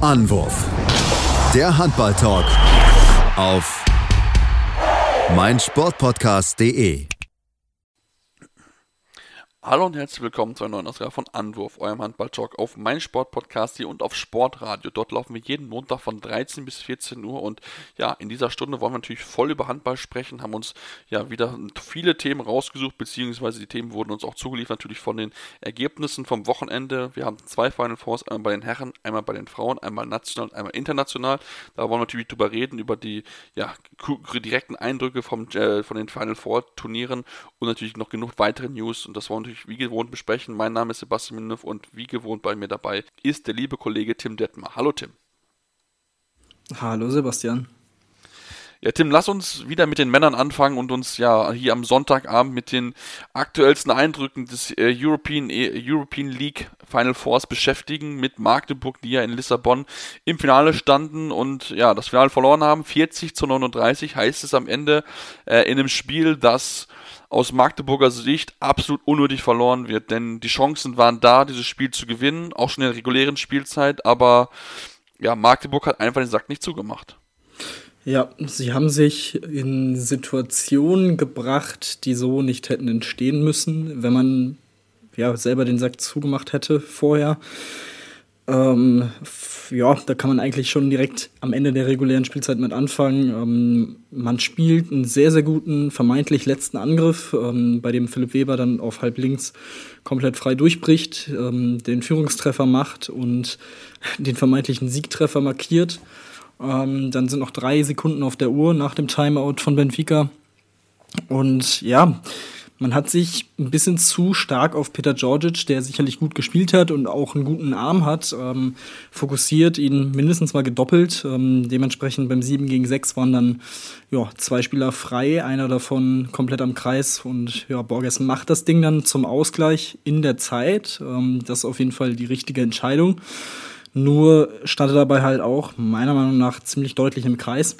Anwurf. Der Handball-Talk auf meinsportpodcast.de. Hallo und herzlich willkommen zu einer neuen Ausgabe von Anwurf, eurem Handball-Talk auf meinsportpodcast.de und auf Sportradio. Dort laufen wir jeden Montag von 13 bis 14 Uhr und ja, in dieser Stunde wollen wir natürlich voll über Handball sprechen, haben uns ja wieder viele Themen rausgesucht, beziehungsweise die Themen wurden uns auch zugeliefert, natürlich von den Ergebnissen vom Wochenende. Wir haben 2 Final Fours, einmal bei den Herren, einmal bei den Frauen, einmal national und einmal international. Da wollen wir natürlich drüber reden, über die direkten Eindrücke von den Final Four Turnieren und natürlich noch genug weitere News, und das wollen wir wie gewohnt besprechen. Mein Name ist Sebastian Minnev und wie gewohnt bei mir dabei ist der liebe Kollege Tim Detmer. Hallo Tim. Hallo Sebastian. Ja Tim, lass uns wieder mit den Männern anfangen und uns ja hier am Sonntagabend mit den aktuellsten Eindrücken des European League Final Fours beschäftigen, mit Magdeburg, die ja in Lissabon im Finale standen und ja, das Finale verloren haben. 40-39 heißt es am Ende in einem Spiel, das aus Magdeburger Sicht absolut unnötig verloren wird, denn die Chancen waren da, dieses Spiel zu gewinnen, auch schon in der regulären Spielzeit, aber ja, Magdeburg hat einfach den Sack nicht zugemacht. Ja, sie haben sich in Situationen gebracht, die so nicht hätten entstehen müssen, wenn man ja selber den Sack zugemacht hätte vorher. Da kann man eigentlich schon direkt am Ende der regulären Spielzeit mit anfangen. Man spielt einen sehr, sehr guten, vermeintlich letzten Angriff, bei dem Philipp Weber dann auf halb links komplett frei durchbricht, den Führungstreffer macht und den vermeintlichen Siegtreffer markiert. Dann sind noch 3 Sekunden auf der Uhr nach dem Timeout von Benfica. Und ja, man hat sich ein bisschen zu stark auf Petar Djordjic, der sicherlich gut gespielt hat und auch einen guten Arm hat, fokussiert, ihn mindestens mal gedoppelt. Dementsprechend beim 7-gegen-6 waren dann 2 Spieler frei, einer davon komplett am Kreis. Und ja, Borges macht das Ding dann zum Ausgleich in der Zeit. Das ist auf jeden Fall die richtige Entscheidung. Nur stand er dabei halt auch, meiner Meinung nach, ziemlich deutlich im Kreis.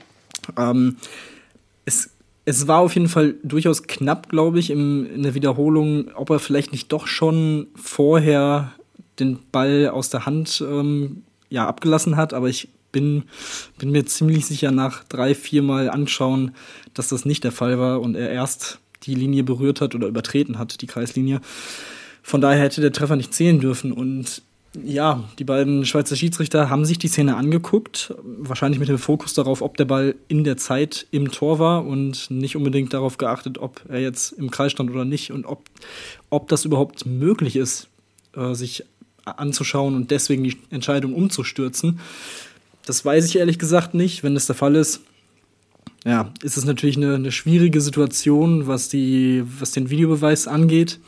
Es war auf jeden Fall durchaus knapp, glaube ich, in der Wiederholung, ob er vielleicht nicht doch schon vorher den Ball aus der Hand abgelassen hat. Aber ich bin mir ziemlich sicher nach 3-4 Mal anschauen, dass das nicht der Fall war und er erst die Linie berührt hat oder übertreten hat, die Kreislinie. Von daher hätte der Treffer nicht zählen dürfen. Und ja, die beiden Schweizer Schiedsrichter haben sich die Szene angeguckt, wahrscheinlich mit dem Fokus darauf, ob der Ball in der Zeit im Tor war und nicht unbedingt darauf geachtet, ob er jetzt im Kreis stand oder nicht und ob das überhaupt möglich ist, sich anzuschauen und deswegen die Entscheidung umzustürzen. Das weiß ich ehrlich gesagt nicht. Wenn das der Fall ist, ja, ist es natürlich eine schwierige Situation, was den Videobeweis angeht.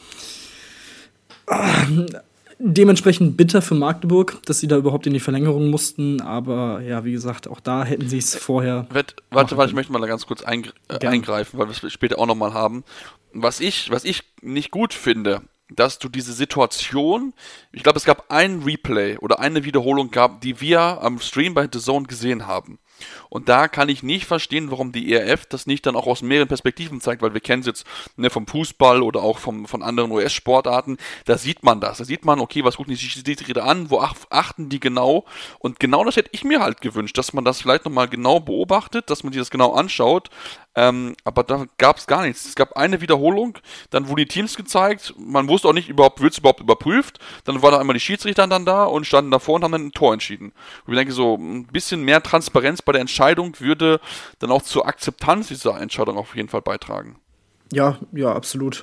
Dementsprechend bitter für Magdeburg, dass sie da überhaupt in die Verlängerung mussten. Aber ja, wie gesagt, auch da hätten sie es vorher. Warte, ich möchte mal da ganz kurz eingreifen, weil wir es später auch nochmal haben. Was ich nicht gut finde, dass du diese Situation, ich glaube, es gab ein Replay oder eine Wiederholung gab, die wir am Stream bei The Zone gesehen haben. Und da kann ich nicht verstehen, warum die ERF das nicht dann auch aus mehreren Perspektiven zeigt, weil wir kennen es jetzt vom Fußball oder auch von anderen US-Sportarten. Da sieht man das. Da sieht man, okay, was gucken die Schiedsrichter an, wo achten die genau? Und genau das hätte ich mir halt gewünscht, dass man das vielleicht nochmal genau beobachtet, dass man sich das genau anschaut. Aber da gab es gar nichts. Es gab eine Wiederholung, dann wurden die Teams gezeigt, man wusste auch nicht, wird es überhaupt überprüft. Dann waren da einmal die Schiedsrichter dann da und standen davor und haben dann ein Tor entschieden. Und ich denke, so ein bisschen mehr Transparenz bei der Entscheidung würde dann auch zur Akzeptanz dieser Entscheidung auf jeden Fall beitragen. Ja, absolut.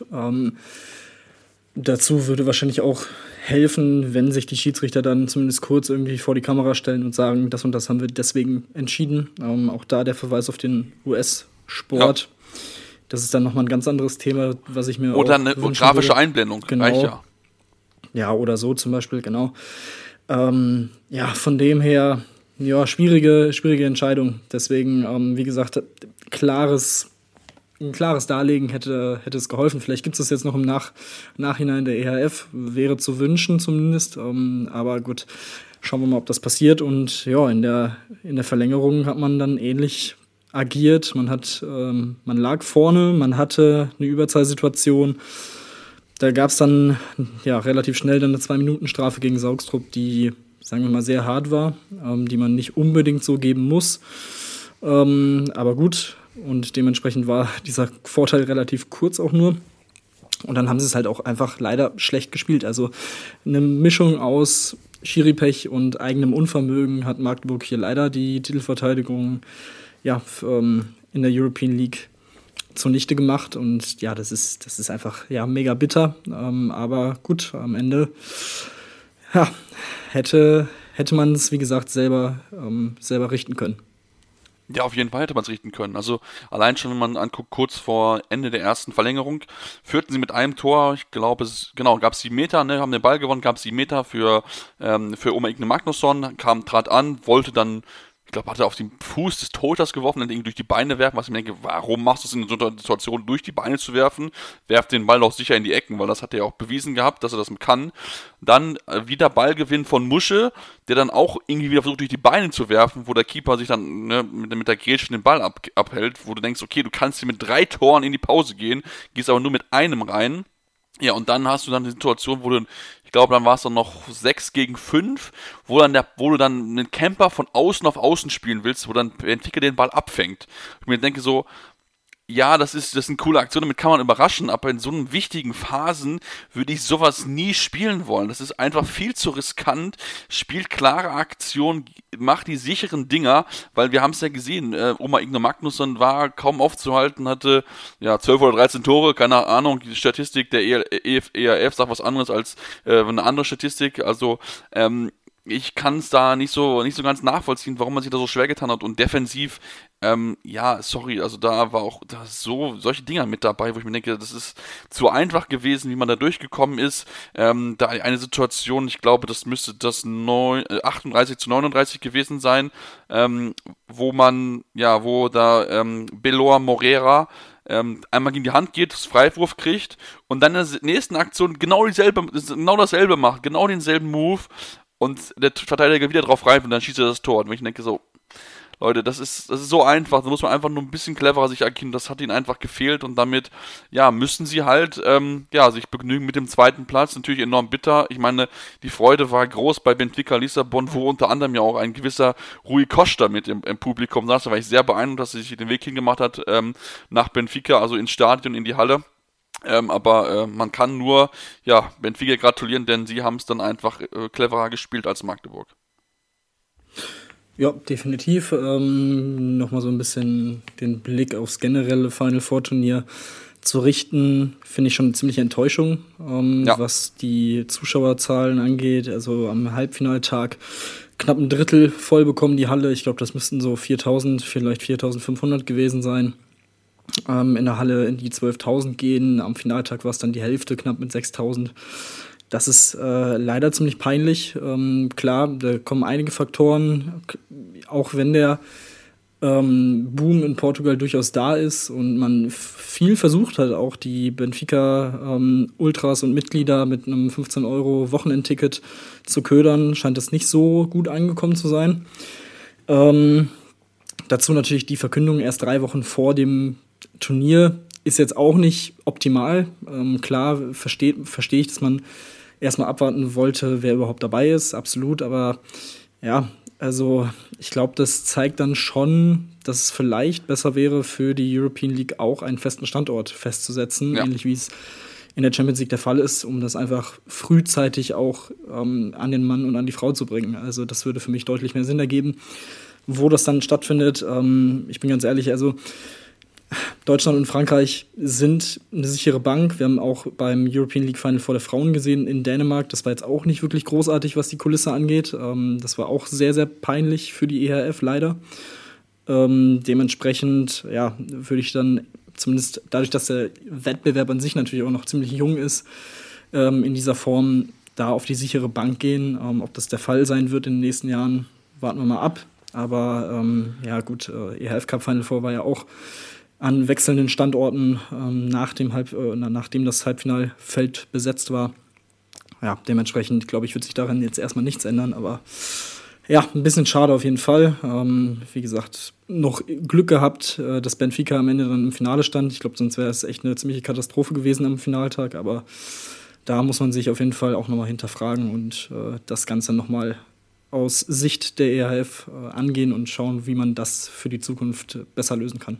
Dazu würde wahrscheinlich auch helfen, wenn sich die Schiedsrichter dann zumindest kurz irgendwie vor die Kamera stellen und sagen, das und das haben wir deswegen entschieden. Auch da der Verweis auf den US-Sport. Ja. Das ist dann nochmal ein ganz anderes Thema, was ich mir oder auch eine grafische würde. Einblendung, genau. Reicht ja. Ja, oder so zum Beispiel, genau. Von dem her, schwierige Entscheidung. Deswegen, wie gesagt, ein klares Darlegen hätte es geholfen. Vielleicht gibt es das jetzt noch im Nachhinein der EHF. Wäre zu wünschen zumindest. Aber gut, schauen wir mal, ob das passiert. Und ja, in der Verlängerung hat man dann ähnlich agiert. Man lag vorne, man hatte eine Überzahlsituation. Da gab es dann relativ schnell dann eine 2-Minuten-Strafe gegen Saugstrup, die sagen wir mal, sehr hart war, die man nicht unbedingt so geben muss. Aber gut, und dementsprechend war dieser Vorteil relativ kurz auch nur. Und dann haben sie es halt auch einfach leider schlecht gespielt. Also eine Mischung aus Schiri-Pech und eigenem Unvermögen hat Magdeburg hier leider die Titelverteidigung in der European League zunichte gemacht. Und ja, das ist einfach mega bitter. Aber gut, am Ende hätte man es, wie gesagt, selber richten können. Ja, auf jeden Fall hätte man es richten können. Also allein schon, wenn man anguckt, kurz vor Ende der ersten Verlängerung, führten sie mit einem Tor, ich glaube, gab es 7 Meter, ne, haben den Ball gewonnen, gab es 7 Meter für Oma Igne Magnusson, trat an, wollte dann, ich glaube, hat er auf den Fuß des Torhüters geworfen, dann irgendwie durch die Beine werfen, was ich mir denke, warum machst du es in so einer Situation, durch die Beine zu werfen? Werft den Ball doch sicher in die Ecken, weil das hat er ja auch bewiesen gehabt, dass er das kann. Dann wieder Ballgewinn von Musche, der dann auch irgendwie wieder versucht, durch die Beine zu werfen, wo der Keeper sich dann mit der Grätsche den Ball abhält, wo du denkst, okay, du kannst hier mit 3 Toren in die Pause gehen, gehst aber nur mit einem rein. Ja, und dann hast du dann die Situation, wo du, ich glaube, dann war es dann noch 6 gegen 5, wo du dann einen Camper von außen auf außen spielen willst, wo dann Benfica den Ball abfängt. Ich mir denke so, ja, das ist eine coole Aktion, damit kann man überraschen, aber in so einen wichtigen Phasen würde ich sowas nie spielen wollen. Das ist einfach viel zu riskant, spielt klare Aktion, macht die sicheren Dinger, weil wir haben es ja gesehen, Oma Igne Magnusson war kaum aufzuhalten, hatte 12 oder 13 Tore, keine Ahnung, die Statistik der ERF sagt was anderes als eine andere Statistik, also ich kann es da nicht so ganz nachvollziehen, warum man sich da so schwer getan hat. Und defensiv, also da war auch solche Dinger mit dabei, wo ich mir denke, das ist zu einfach gewesen, wie man da durchgekommen ist. Da eine Situation, ich glaube, das müsste das 38-39 gewesen sein, wo Belor Morera einmal gegen die Hand geht, das Freiwurf kriegt und dann in der nächsten Aktion genau dasselbe macht, genau denselben Move. Und der Verteidiger wieder drauf rein und dann schießt er das Tor. Und ich denke so, Leute, das ist so einfach, da muss man einfach nur ein bisschen cleverer sich agieren, das hat ihnen einfach gefehlt und damit, müssen sie halt, sich begnügen mit dem zweiten Platz, natürlich enorm bitter. Ich meine, die Freude war groß bei Benfica Lissabon, wo unter anderem ja auch ein gewisser Rui Costa mit im Publikum saß, da war ich sehr beeindruckt, dass er sich den Weg hingemacht hat, nach Benfica, also ins Stadion, in die Halle. Aber man kann nur Benfica gratulieren, denn sie haben es dann einfach cleverer gespielt als Magdeburg. Ja, definitiv. Nochmal so ein bisschen den Blick aufs generelle Final Four Turnier zu richten, finde ich schon eine ziemliche Enttäuschung, was die Zuschauerzahlen angeht. Also am Halbfinaltag knapp ein Drittel voll bekommen die Halle. Ich glaube, das müssten so 4.000, vielleicht 4.500 gewesen sein. In der Halle in die 12.000 gehen. Am Finaltag war es dann die Hälfte, knapp mit 6.000. Das ist leider ziemlich peinlich. Klar, da kommen einige Faktoren, auch wenn der Boom in Portugal durchaus da ist und man viel versucht hat, auch die Benfica Ultras und Mitglieder mit einem 15 € Wochenendticket zu ködern, scheint das nicht so gut angekommen zu sein. Dazu natürlich die Verkündung erst 3 Wochen vor dem Turnier ist jetzt auch nicht optimal. Klar verstehe ich, dass man erstmal abwarten wollte, wer überhaupt dabei ist, absolut. Aber ja, also ich glaube, das zeigt dann schon, dass es vielleicht besser wäre, für die European League auch einen festen Standort festzusetzen, ähnlich wie es in der Champions League der Fall ist, um das einfach frühzeitig auch an den Mann und an die Frau zu bringen. Also das würde für mich deutlich mehr Sinn ergeben, wo das dann stattfindet. Ich bin ganz ehrlich, also Deutschland und Frankreich sind eine sichere Bank. Wir haben auch beim European League Final Four der Frauen gesehen in Dänemark. Das war jetzt auch nicht wirklich großartig, was die Kulisse angeht. Das war auch sehr, sehr peinlich für die EHF, leider. Dementsprechend, würde ich dann zumindest dadurch, dass der Wettbewerb an sich natürlich auch noch ziemlich jung ist, in dieser Form da auf die sichere Bank gehen. Ob das der Fall sein wird in den nächsten Jahren, warten wir mal ab. Aber EHF Cup Final Four war ja auch an wechselnden Standorten, nachdem das Halbfinalfeld besetzt war. Ja, dementsprechend, glaube ich, wird sich daran jetzt erstmal nichts ändern, aber ja, ein bisschen schade auf jeden Fall. Wie gesagt, noch Glück gehabt, dass Benfica am Ende dann im Finale stand. Ich glaube, sonst wäre es echt eine ziemliche Katastrophe gewesen am Finaltag, aber da muss man sich auf jeden Fall auch nochmal hinterfragen und das Ganze nochmal aus Sicht der EHF angehen und schauen, wie man das für die Zukunft besser lösen kann.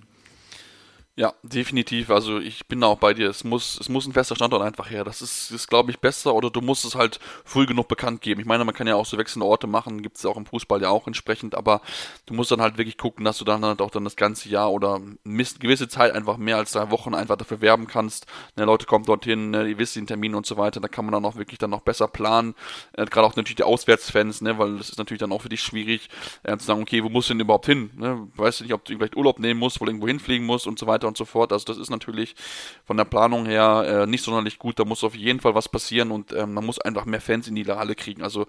Ja, definitiv. Also ich bin da auch bei dir. Es muss ein fester Standort einfach her. Das ist glaube ich, besser oder du musst es halt früh genug bekannt geben. Ich meine, man kann ja auch so wechselnde Orte machen, gibt es ja auch im Fußball ja auch entsprechend, aber du musst dann halt wirklich gucken, dass du dann halt auch dann das ganze Jahr oder eine gewisse Zeit einfach mehr als 3 Wochen einfach dafür werben kannst. Ne, Leute kommen dorthin, ne, ihr wisst den Termin und so weiter, da kann man dann auch wirklich dann noch besser planen. Gerade auch natürlich die Auswärtsfans, ne, weil das ist natürlich dann auch für dich schwierig, zu sagen, okay, wo musst du denn überhaupt hin? Ne? Weißt du nicht, ob du vielleicht Urlaub nehmen musst, wo du irgendwo hinfliegen musst und so weiter und so fort. Also das ist natürlich von der Planung her nicht sonderlich gut. Da muss auf jeden Fall was passieren und man muss einfach mehr Fans in die Halle kriegen. Also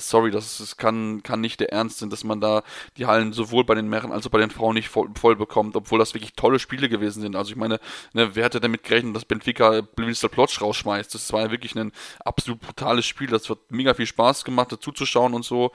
das kann nicht der Ernst sein, dass man da die Hallen sowohl bei den Männern als auch bei den Frauen nicht voll bekommt, obwohl das wirklich tolle Spiele gewesen sind. Also ich meine, ne, wer hätte damit gerechnet, dass Benfica Bristol Plotsch rausschmeißt? Das war ja wirklich ein absolut brutales Spiel. Das hat mega viel Spaß gemacht, dazu zu schauen und so.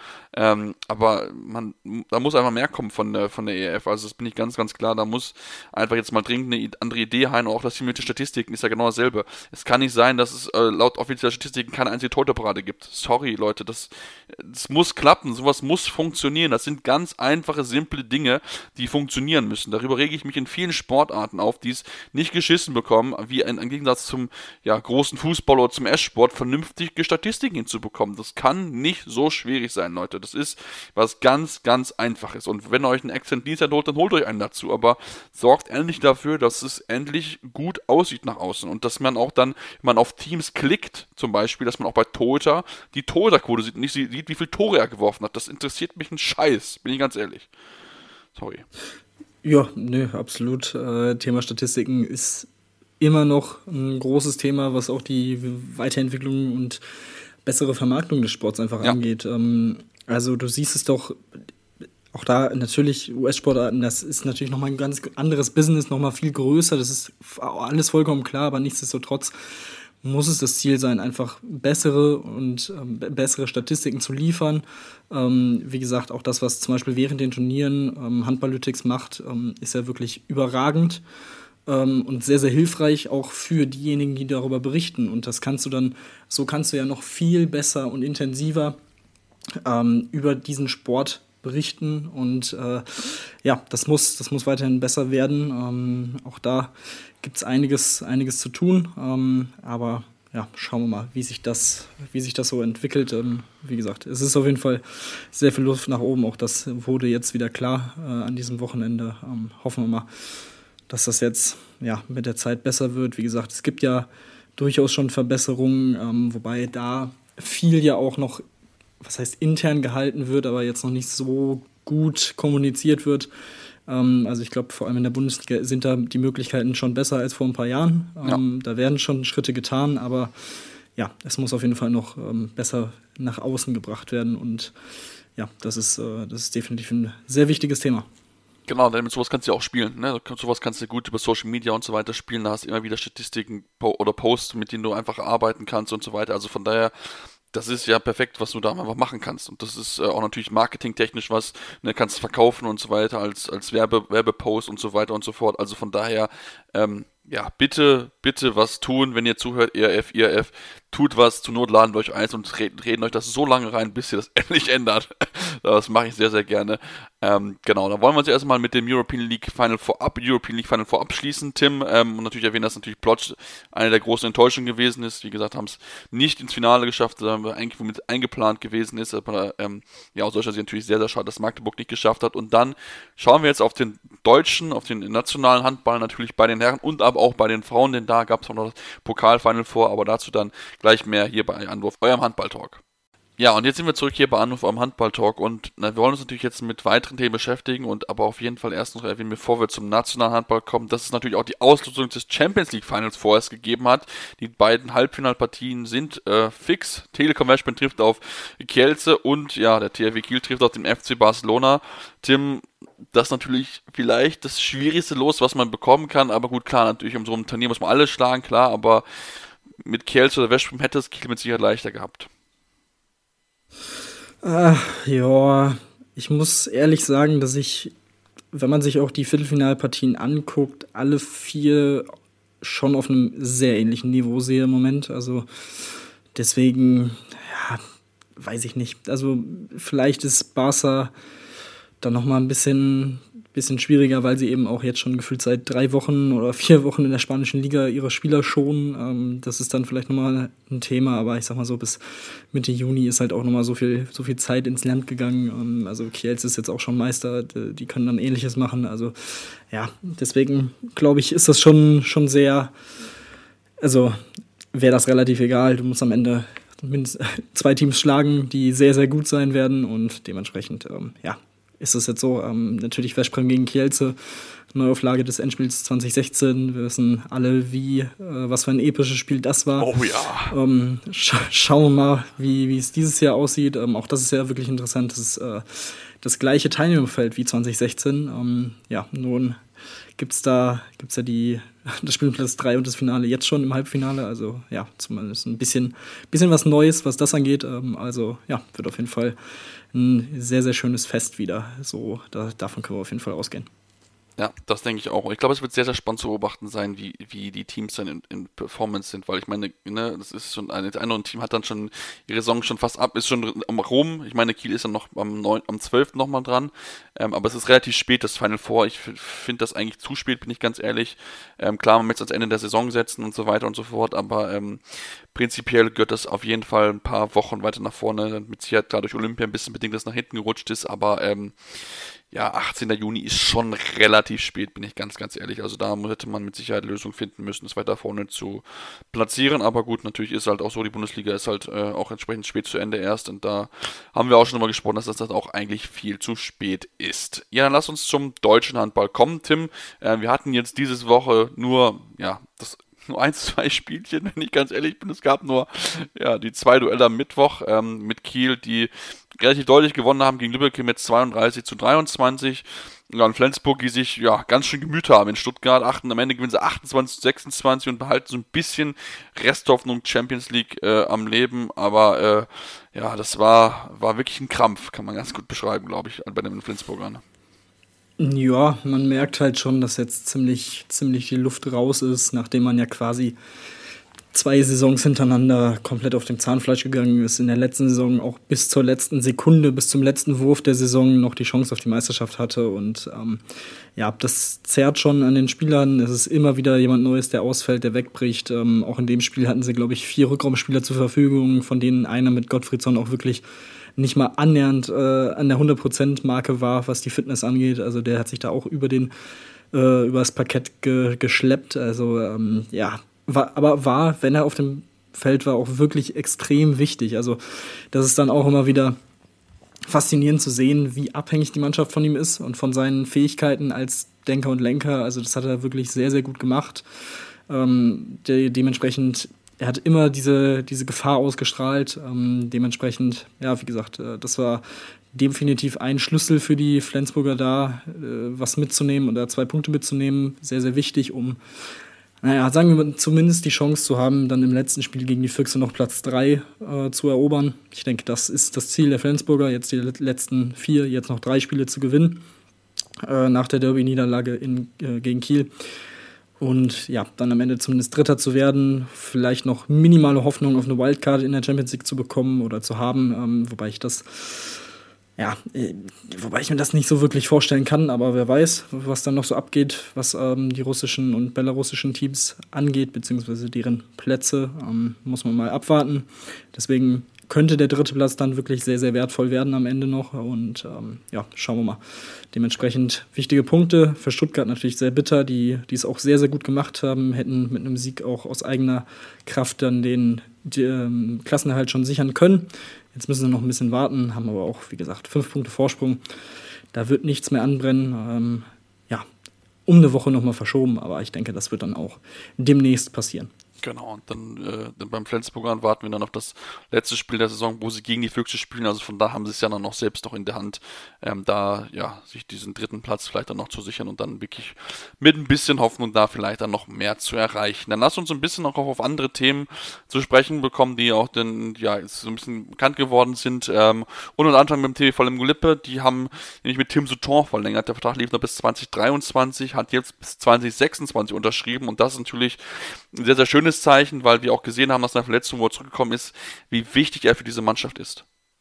Aber da muss einfach mehr kommen von der ERF. Also das bin ich ganz, ganz klar. Da muss einfach jetzt mal dringend eine andere Idee rein. Auch das Team mit den Statistiken ist ja genau dasselbe. Es kann nicht sein, dass es laut offizieller Statistiken keine einzige Torhüterparade gibt. Sorry, Leute, das muss klappen. Sowas muss funktionieren. Das sind ganz einfache, simple Dinge, die funktionieren müssen. Darüber rege ich mich in vielen Sportarten auf, die es nicht geschissen bekommen, wie im Gegensatz zum großen Fußball oder zum Esssport, vernünftige Statistiken hinzubekommen. Das kann nicht so schwierig sein, Leute. Das ist was ganz, ganz Einfaches. Und wenn ihr euch einen Exzellenten holt, dann holt euch einen dazu. Aber sorgt endlich dafür, dass es endlich gut aussieht nach außen. Und dass man auch dann, wenn man auf Teams klickt, zum Beispiel, dass man auch bei Torhüter die Torhüterquote sieht, nicht sieht, wie viele Tore er geworfen hat. Das interessiert mich ein Scheiß, bin ich ganz ehrlich. Sorry. Ja, nö, absolut. Thema Statistiken ist immer noch ein großes Thema, was auch die Weiterentwicklung und bessere Vermarktung des Sports einfach angeht. Also du siehst es doch, auch da natürlich US-Sportarten, das ist natürlich nochmal ein ganz anderes Business, nochmal viel größer, das ist alles vollkommen klar, aber nichtsdestotrotz muss es das Ziel sein, einfach bessere Statistiken zu liefern. Wie gesagt, auch das, was zum Beispiel während den Turnieren Handballytics macht, ist ja wirklich überragend und sehr, sehr hilfreich auch für diejenigen, die darüber berichten. Und das kannst du ja noch viel besser und intensiver über diesen Sport berichten und das muss weiterhin besser werden. Auch da gibt es einiges zu tun, aber ja, schauen wir mal, wie sich das so entwickelt. Wie gesagt, es ist auf jeden Fall sehr viel Luft nach oben, auch das wurde jetzt wieder klar an diesem Wochenende. Hoffen wir mal, dass das jetzt mit der Zeit besser wird. Wie gesagt, es gibt ja durchaus schon Verbesserungen, wobei da viel ja auch noch, was heißt intern gehalten wird, aber jetzt noch nicht so gut kommuniziert wird. Also ich glaube, vor allem in der Bundesliga sind da die Möglichkeiten schon besser als vor ein paar Jahren. Da werden schon Schritte getan, aber ja, es muss auf jeden Fall noch besser nach außen gebracht werden und ja, das ist definitiv ein sehr wichtiges Thema. Genau, denn mit sowas kannst du ja auch spielen, ne? Sowas kannst du gut über Social Media und so weiter spielen, da hast du immer wieder Statistiken oder Posts, mit denen du einfach arbeiten kannst und so weiter, also von daher, das ist ja perfekt, was du da einfach machen kannst. Und das ist auch natürlich marketingtechnisch was, ne, kannst verkaufen und so weiter, als Werbepost und so weiter und so fort. Also von daher, bitte was tun, wenn ihr zuhört, ERF, tut was, zur Not laden wir euch ein und reden euch das so lange rein, bis ihr das endlich ändert. Das mache ich sehr, sehr gerne. Genau, da wollen wir uns erstmal mit dem European League Final Four abschließen, Tim. Und natürlich erwähnen, dass natürlich Plotsch eine der großen Enttäuschungen gewesen ist. Wie gesagt, haben es nicht ins Finale geschafft, sondern eigentlich womit eingeplant gewesen ist. Aber aus deutscher Sicht natürlich sehr, sehr schade, dass Magdeburg nicht geschafft hat. Und dann schauen wir jetzt auf den deutschen, auf den nationalen Handball natürlich bei den Herren und aber auch bei den Frauen, denn da gab es auch noch das Pokal-Final Four, aber dazu dann gleich mehr hier bei Anwurf, eurem Handball-Talk. Ja, und jetzt sind wir zurück hier bei Anruf am Handball-Talk und wir wollen uns natürlich jetzt mit weiteren Themen beschäftigen und aber auf jeden Fall erst noch erwähnen, bevor wir zum nationalen Handball kommen, dass es natürlich auch die Auslosung des Champions League Finals vorerst gegeben hat. Die beiden Halbfinalpartien sind fix. Telekom Westbrem trifft auf Kielce und der THW Kiel trifft auf den FC Barcelona. Tim, das ist natürlich vielleicht das schwierigste Los, was man bekommen kann, aber gut, klar, natürlich um so ein Turnier muss man alles schlagen, klar, aber mit Kielce oder Westbrem hätte es Kiel mit Sicherheit leichter gehabt. Ich muss ehrlich sagen, dass wenn man sich auch die Viertelfinalpartien anguckt, alle 4 schon auf einem sehr ähnlichen Niveau sehe im Moment. Also deswegen, weiß ich nicht. Also vielleicht ist Barca dann nochmal ein bisschen schwieriger, weil sie eben auch jetzt schon gefühlt seit 3 Wochen oder 4 Wochen in der spanischen Liga ihre Spieler schonen. Das ist dann vielleicht nochmal ein Thema, aber ich sag mal so, bis Mitte Juni ist halt auch nochmal so viel Zeit ins Land gegangen. Also Kielce ist jetzt auch schon Meister, die können dann Ähnliches machen. Also ja, deswegen glaube ich, ist das schon sehr, also wäre das relativ egal. Du musst am Ende mindestens 2 Teams schlagen, die sehr, sehr gut sein werden und dementsprechend, ist es jetzt so. Natürlich Veszprém gegen Kielce, Neuauflage des Endspiels 2016. Wir wissen alle, was für ein episches Spiel das war. Oh ja. Schauen wir mal, wie es dieses Jahr aussieht. Auch das ist ja wirklich interessant. Das ist das gleiche Teilnehmerfeld wie 2016. Nun gibt's da das Spiel Platz 3 und das Finale jetzt schon im Halbfinale. Also ja, zumindest ein bisschen was Neues, was das angeht. Wird auf jeden Fall ein sehr, sehr schönes Fest wieder. So, davon können wir auf jeden Fall ausgehen. Ja, das denke ich auch. Ich glaube, es wird sehr, sehr spannend zu beobachten sein, wie die Teams dann in Performance sind, weil ich meine, ne, das ist schon, das andere Team hat dann schon ihre Saison schon fast ab, ist schon rum. Ich meine, Kiel ist dann noch am 12. nochmal dran, aber es ist relativ spät, das Final Four. Ich finde das eigentlich zu spät, bin ich ganz ehrlich. Klar, man möchte es ans Ende der Saison setzen und so weiter und so fort, aber prinzipiell gehört das auf jeden Fall ein paar Wochen weiter nach vorne, mit Sicherheit dadurch Olympia ein bisschen bedingt, dass nach hinten gerutscht ist, aber 18. Juni ist schon relativ spät, bin ich ganz, ganz ehrlich. Also da hätte man mit Sicherheit Lösungen finden müssen, es weiter vorne zu platzieren. Aber gut, natürlich ist halt auch so, die Bundesliga ist halt auch entsprechend spät zu Ende erst. Und da haben wir auch schon mal gesprochen, dass das auch eigentlich viel zu spät ist. Ja, dann lass uns zum deutschen Handball kommen, Tim. Wir hatten jetzt diese Woche nur 1, 2 Spielchen, wenn ich ganz ehrlich bin. Es gab nur die 2 Duelle am Mittwoch mit Kiel, die relativ deutlich gewonnen haben gegen Lübeck mit 32-23. Ja, und Flensburg, die sich ganz schön gemüht haben in Stuttgart. Am Ende gewinnen sie 28-26 und behalten so ein bisschen Resthoffnung Champions League am Leben. Aber das war wirklich ein Krampf, kann man ganz gut beschreiben, glaube ich, bei den Flensburgern. Ja, man merkt halt schon, dass jetzt ziemlich die Luft raus ist, nachdem man ja quasi 2 Saisons hintereinander komplett auf dem Zahnfleisch gegangen ist. In der letzten Saison auch bis zur letzten Sekunde, bis zum letzten Wurf der Saison noch die Chance auf die Meisterschaft hatte. Und das zerrt schon an den Spielern. Es ist immer wieder jemand Neues, der ausfällt, der wegbricht. Auch in dem Spiel hatten sie, glaube ich, 4 Rückraumspieler zur Verfügung, von denen einer mit Gottfriedsson auch wirklich nicht mal annähernd an der 100%-Marke war, was die Fitness angeht. Also der hat sich da auch über das Parkett geschleppt. Also war, wenn er auf dem Feld war, auch wirklich extrem wichtig. Also das ist dann auch immer wieder faszinierend zu sehen, wie abhängig die Mannschaft von ihm ist und von seinen Fähigkeiten als Denker und Lenker. Also das hat er wirklich sehr, sehr gut gemacht. Dementsprechend, er hat immer diese Gefahr ausgestrahlt. Dementsprechend, wie gesagt, das war definitiv ein Schlüssel für die Flensburger da, was mitzunehmen oder 2 Punkte mitzunehmen. Sehr, sehr wichtig, um sagen wir mal, zumindest die Chance zu haben, dann im letzten Spiel gegen die Füchse noch Platz 3 zu erobern. Ich denke, das ist das Ziel der Flensburger, jetzt die letzten 4, jetzt noch 3 Spiele zu gewinnen, nach der Derby-Niederlage gegen Kiel. Und dann am Ende zumindest Dritter zu werden, vielleicht noch minimale Hoffnung auf eine Wildcard in der Champions League zu bekommen oder zu haben, wobei ich mir das nicht so wirklich vorstellen kann, aber wer weiß, was dann noch so abgeht, was die russischen und belarussischen Teams angeht, beziehungsweise deren Plätze, muss man mal abwarten. Deswegen könnte der 3. Platz dann wirklich sehr, sehr wertvoll werden am Ende noch und schauen wir mal. Dementsprechend wichtige Punkte, für Stuttgart natürlich sehr bitter, die es auch sehr, sehr gut gemacht haben, hätten mit einem Sieg auch aus eigener Kraft dann den Klassenerhalt schon sichern können. Jetzt müssen sie noch ein bisschen warten, haben aber auch, wie gesagt, 5 Punkte Vorsprung. Da wird nichts mehr anbrennen. Um eine Woche nochmal verschoben, aber ich denke, das wird dann auch demnächst passieren. Genau, und dann beim Flensburgern warten wir dann auf das letzte Spiel der Saison, wo sie gegen die Füchse spielen. Also von da haben sie es ja dann noch selbst noch in der Hand, sich diesen 3. Platz vielleicht dann noch zu sichern und dann wirklich mit ein bisschen Hoffnung da vielleicht dann noch mehr zu erreichen. Dann lass uns ein bisschen auch auf andere Themen zu sprechen bekommen, die auch jetzt so ein bisschen bekannt geworden sind. Und unter anderem mit dem TV Lemgo-Lippe, die haben nämlich mit Tim Souton verlängert. Der Vertrag lief noch bis 2023, hat jetzt bis 2026 unterschrieben und das ist natürlich ein sehr, sehr schönes Zeichen, weil wir auch gesehen haben, dass eine Verletzung, wo er zurückgekommen ist, wie wichtig er für diese Mannschaft ist.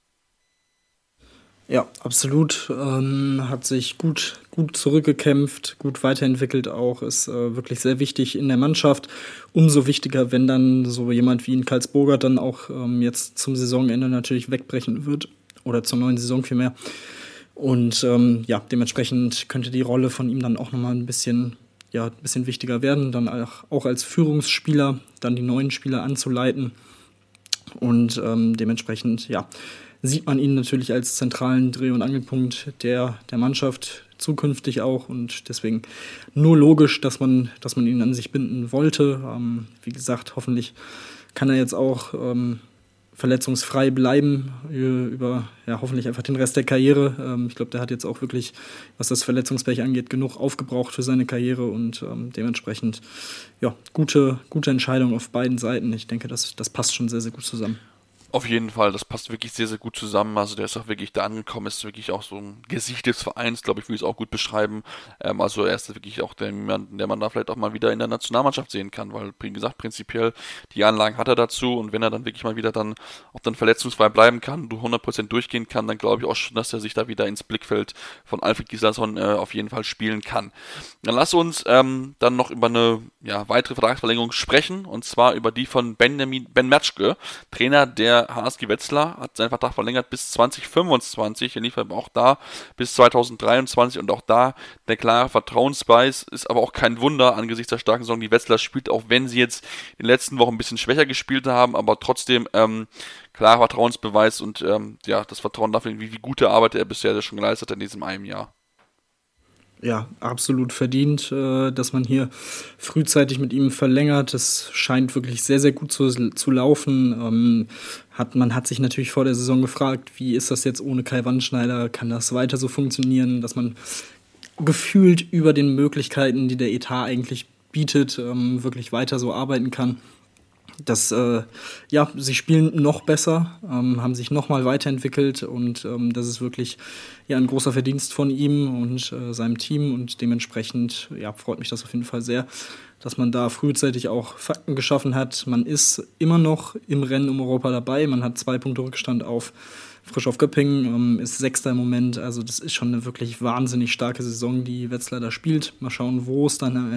Ja, absolut. Hat sich gut zurückgekämpft, gut weiterentwickelt auch. Ist wirklich sehr wichtig in der Mannschaft. Umso wichtiger, wenn dann so jemand wie ein Karlsburger dann auch jetzt zum Saisonende natürlich wegbrechen wird. Oder zur neuen Saison vielmehr. Und dementsprechend könnte die Rolle von ihm dann auch nochmal ein bisschen wichtiger werden. Dann auch als Führungsspieler dann die neuen Spieler anzuleiten. Und dementsprechend, sieht man ihn natürlich als zentralen Dreh- und Angelpunkt der Mannschaft zukünftig auch. Und deswegen nur logisch, dass man ihn an sich binden wollte. Wie gesagt, hoffentlich kann er jetzt auch verletzungsfrei bleiben über hoffentlich einfach den Rest der Karriere. Ich glaube, der hat jetzt auch wirklich, was das Verletzungspech angeht, genug aufgebraucht für seine Karriere und dementsprechend gute Entscheidung auf beiden Seiten. Ich denke, das passt schon sehr, sehr gut zusammen. Auf jeden Fall, das passt wirklich sehr, sehr gut zusammen. Also der ist auch wirklich da angekommen, ist wirklich auch so ein Gesicht des Vereins, glaube ich, würde ich es auch gut beschreiben. Also er ist wirklich auch der man da vielleicht auch mal wieder in der Nationalmannschaft sehen kann, weil, wie gesagt, prinzipiell die Anlagen hat er dazu und wenn er dann wirklich mal wieder dann auch dann verletzungsfrei bleiben kann, 100% durchgehen kann, dann glaube ich auch schon, dass er sich da wieder ins Blickfeld von Alfred Gislason auf jeden Fall spielen kann. Dann lass uns dann noch über eine weitere Vertragsverlängerung sprechen und zwar über die von Ben Metschke, Trainer der HSG Wetzlar, hat seinen Vertrag verlängert bis 2025, er lief aber auch da bis 2023 und auch da der klare Vertrauensbeweis, ist aber auch kein Wunder angesichts der starken Saison, die Wetzlar spielt, auch wenn sie jetzt in den letzten Wochen ein bisschen schwächer gespielt haben, aber trotzdem klarer Vertrauensbeweis und das Vertrauen dafür, wie gute Arbeit er bisher schon geleistet hat in diesem einen Jahr. Ja, absolut verdient, dass man hier frühzeitig mit ihm verlängert. Es scheint wirklich sehr, sehr gut zu laufen. Man hat sich natürlich vor der Saison gefragt, wie ist das jetzt ohne Kai Wandschneider? Kann das weiter so funktionieren, dass man gefühlt über den Möglichkeiten, die der Etat eigentlich bietet, wirklich weiter so arbeiten kann? Sie spielen noch besser, haben sich noch mal weiterentwickelt und das ist wirklich ein großer Verdienst von ihm und seinem Team und dementsprechend freut mich das auf jeden Fall sehr, dass man da frühzeitig auch Fakten geschaffen hat. Man ist immer noch im Rennen um Europa dabei, man hat 2 Punkte Rückstand auf Frisch Göppingen, ist 6. im Moment, also das ist schon eine wirklich wahnsinnig starke Saison, die Wetzlar da spielt. Mal schauen, wo sie dann am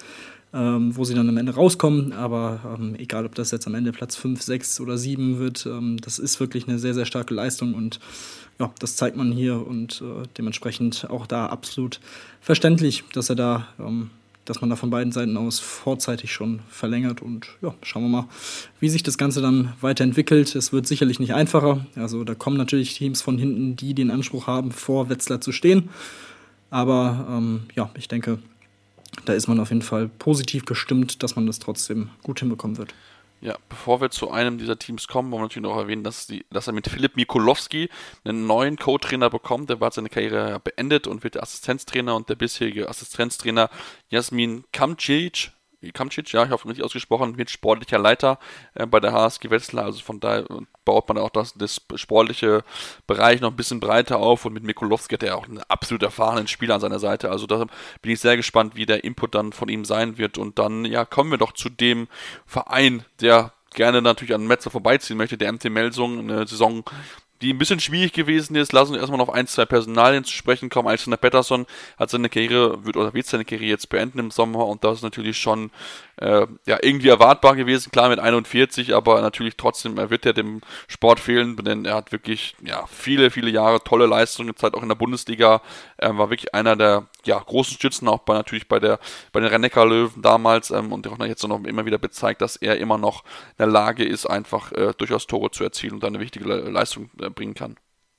Ende rauskommen, aber egal, ob das jetzt am Ende Platz 5, 6 oder 7 wird, das ist wirklich eine sehr, sehr starke Leistung und das zeigt man hier und dementsprechend auch da absolut verständlich, dass man da von beiden Seiten aus vorzeitig schon verlängert und schauen wir mal, wie sich das Ganze dann weiterentwickelt. Es wird sicherlich nicht einfacher, also da kommen natürlich Teams von hinten, die den Anspruch haben, vor Wetzlar zu stehen, aber ich denke, da ist man auf jeden Fall positiv gestimmt, dass man das trotzdem gut hinbekommen wird. Ja, bevor wir zu einem dieser Teams kommen, wollen wir natürlich noch erwähnen, dass er mit Filip Mikulowski einen neuen Co-Trainer bekommt. Der hat seine Karriere beendet und wird der Assistenztrainer und der bisherige Assistenztrainer Jasmin Kamcic, ich hoffe richtig ausgesprochen, wird sportlicher Leiter bei der HSG Wetzlar. Also von daher baut man auch das sportliche Bereich noch ein bisschen breiter auf und mit Mikulowski hat er auch einen absolut erfahrenen Spieler an seiner Seite. Also da bin ich sehr gespannt, wie der Input dann von ihm sein wird. Und dann kommen wir doch zu dem Verein, der gerne natürlich an Metzler vorbeiziehen möchte, der MT Melsung, eine Saison, die ein bisschen schwierig gewesen ist. Lassen uns erstmal noch auf 1-2 Personalien zu sprechen kommen. Alexander Pettersson wird seine Karriere jetzt beenden im Sommer und das ist natürlich schon irgendwie erwartbar gewesen, klar mit 41, aber natürlich trotzdem, er wird ja dem Sport fehlen, denn er hat wirklich viele, viele Jahre tolle Leistungen gezeigt, auch in der Bundesliga, war wirklich einer der großen Stützen, auch bei den Rhein-Neckar-Löwen damals und auch jetzt noch immer wieder bezeigt, dass er immer noch in der Lage ist, einfach durchaus Tore zu erzielen und eine wichtige Leistung bringen kann.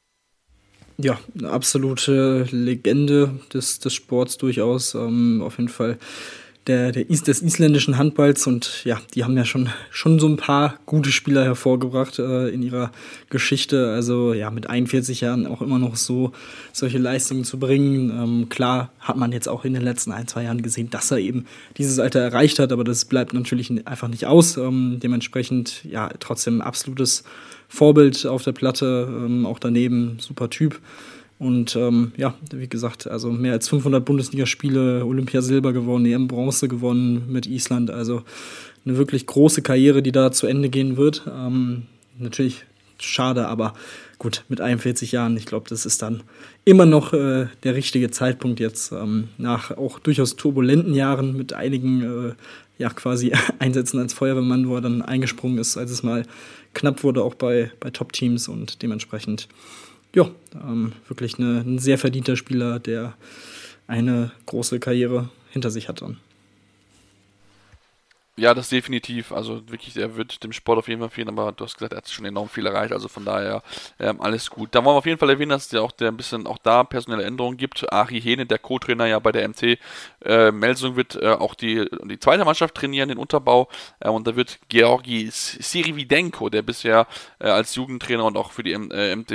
Ja, eine absolute Legende des Sports durchaus, auf jeden Fall des isländischen Handballs und die haben ja schon so ein paar gute Spieler hervorgebracht in ihrer Geschichte, also mit 41 Jahren auch immer noch solche Leistungen zu bringen. Klar hat man jetzt auch in den letzten 1-2 Jahren gesehen, dass er eben dieses Alter erreicht hat, aber das bleibt natürlich einfach nicht aus. Dementsprechend trotzdem ein absolutes Vorbild auf der Platte, auch daneben super Typ. Und wie gesagt, also mehr als 500 Bundesligaspiele, Olympiasilber gewonnen, EM-Bronze gewonnen mit Island. Also eine wirklich große Karriere, die da zu Ende gehen wird. Natürlich schade, aber gut, mit 41 Jahren, ich glaube, das ist dann immer noch der richtige Zeitpunkt jetzt, nach auch durchaus turbulenten Jahren mit einigen quasi Einsätzen als Feuerwehrmann, wo er dann eingesprungen ist, als es mal knapp wurde, auch bei Top-Teams und dementsprechend, wirklich ein sehr verdienter Spieler, der eine große Karriere hinter sich hat dann. Ja, das definitiv. Also wirklich, er wird dem Sport auf jeden Fall fehlen, aber du hast gesagt, er hat schon enorm viel erreicht, also von daher alles gut. Da wollen wir auf jeden Fall erwähnen, dass es ja auch ein bisschen auch da personelle Änderungen gibt. Achi Hene, der Co-Trainer ja bei der MT Melsung, wird auch die zweite Mannschaft trainieren, den Unterbau, und da wird Georgi Sirividenko, der bisher als Jugendtrainer und auch für die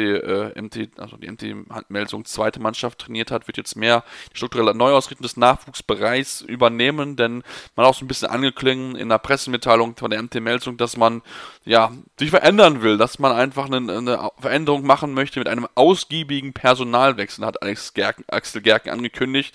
MT Melsung zweite Mannschaft trainiert hat, wird jetzt mehr die strukturelle Neuausrichtung des Nachwuchsbereichs übernehmen, denn man hat auch so ein bisschen angeklungen in der Pressemitteilung von der MT Melsung, dass man sich verändern will, dass man einfach eine Veränderung machen möchte mit einem ausgiebigen Personalwechsel, hat Axel Gerken angekündigt.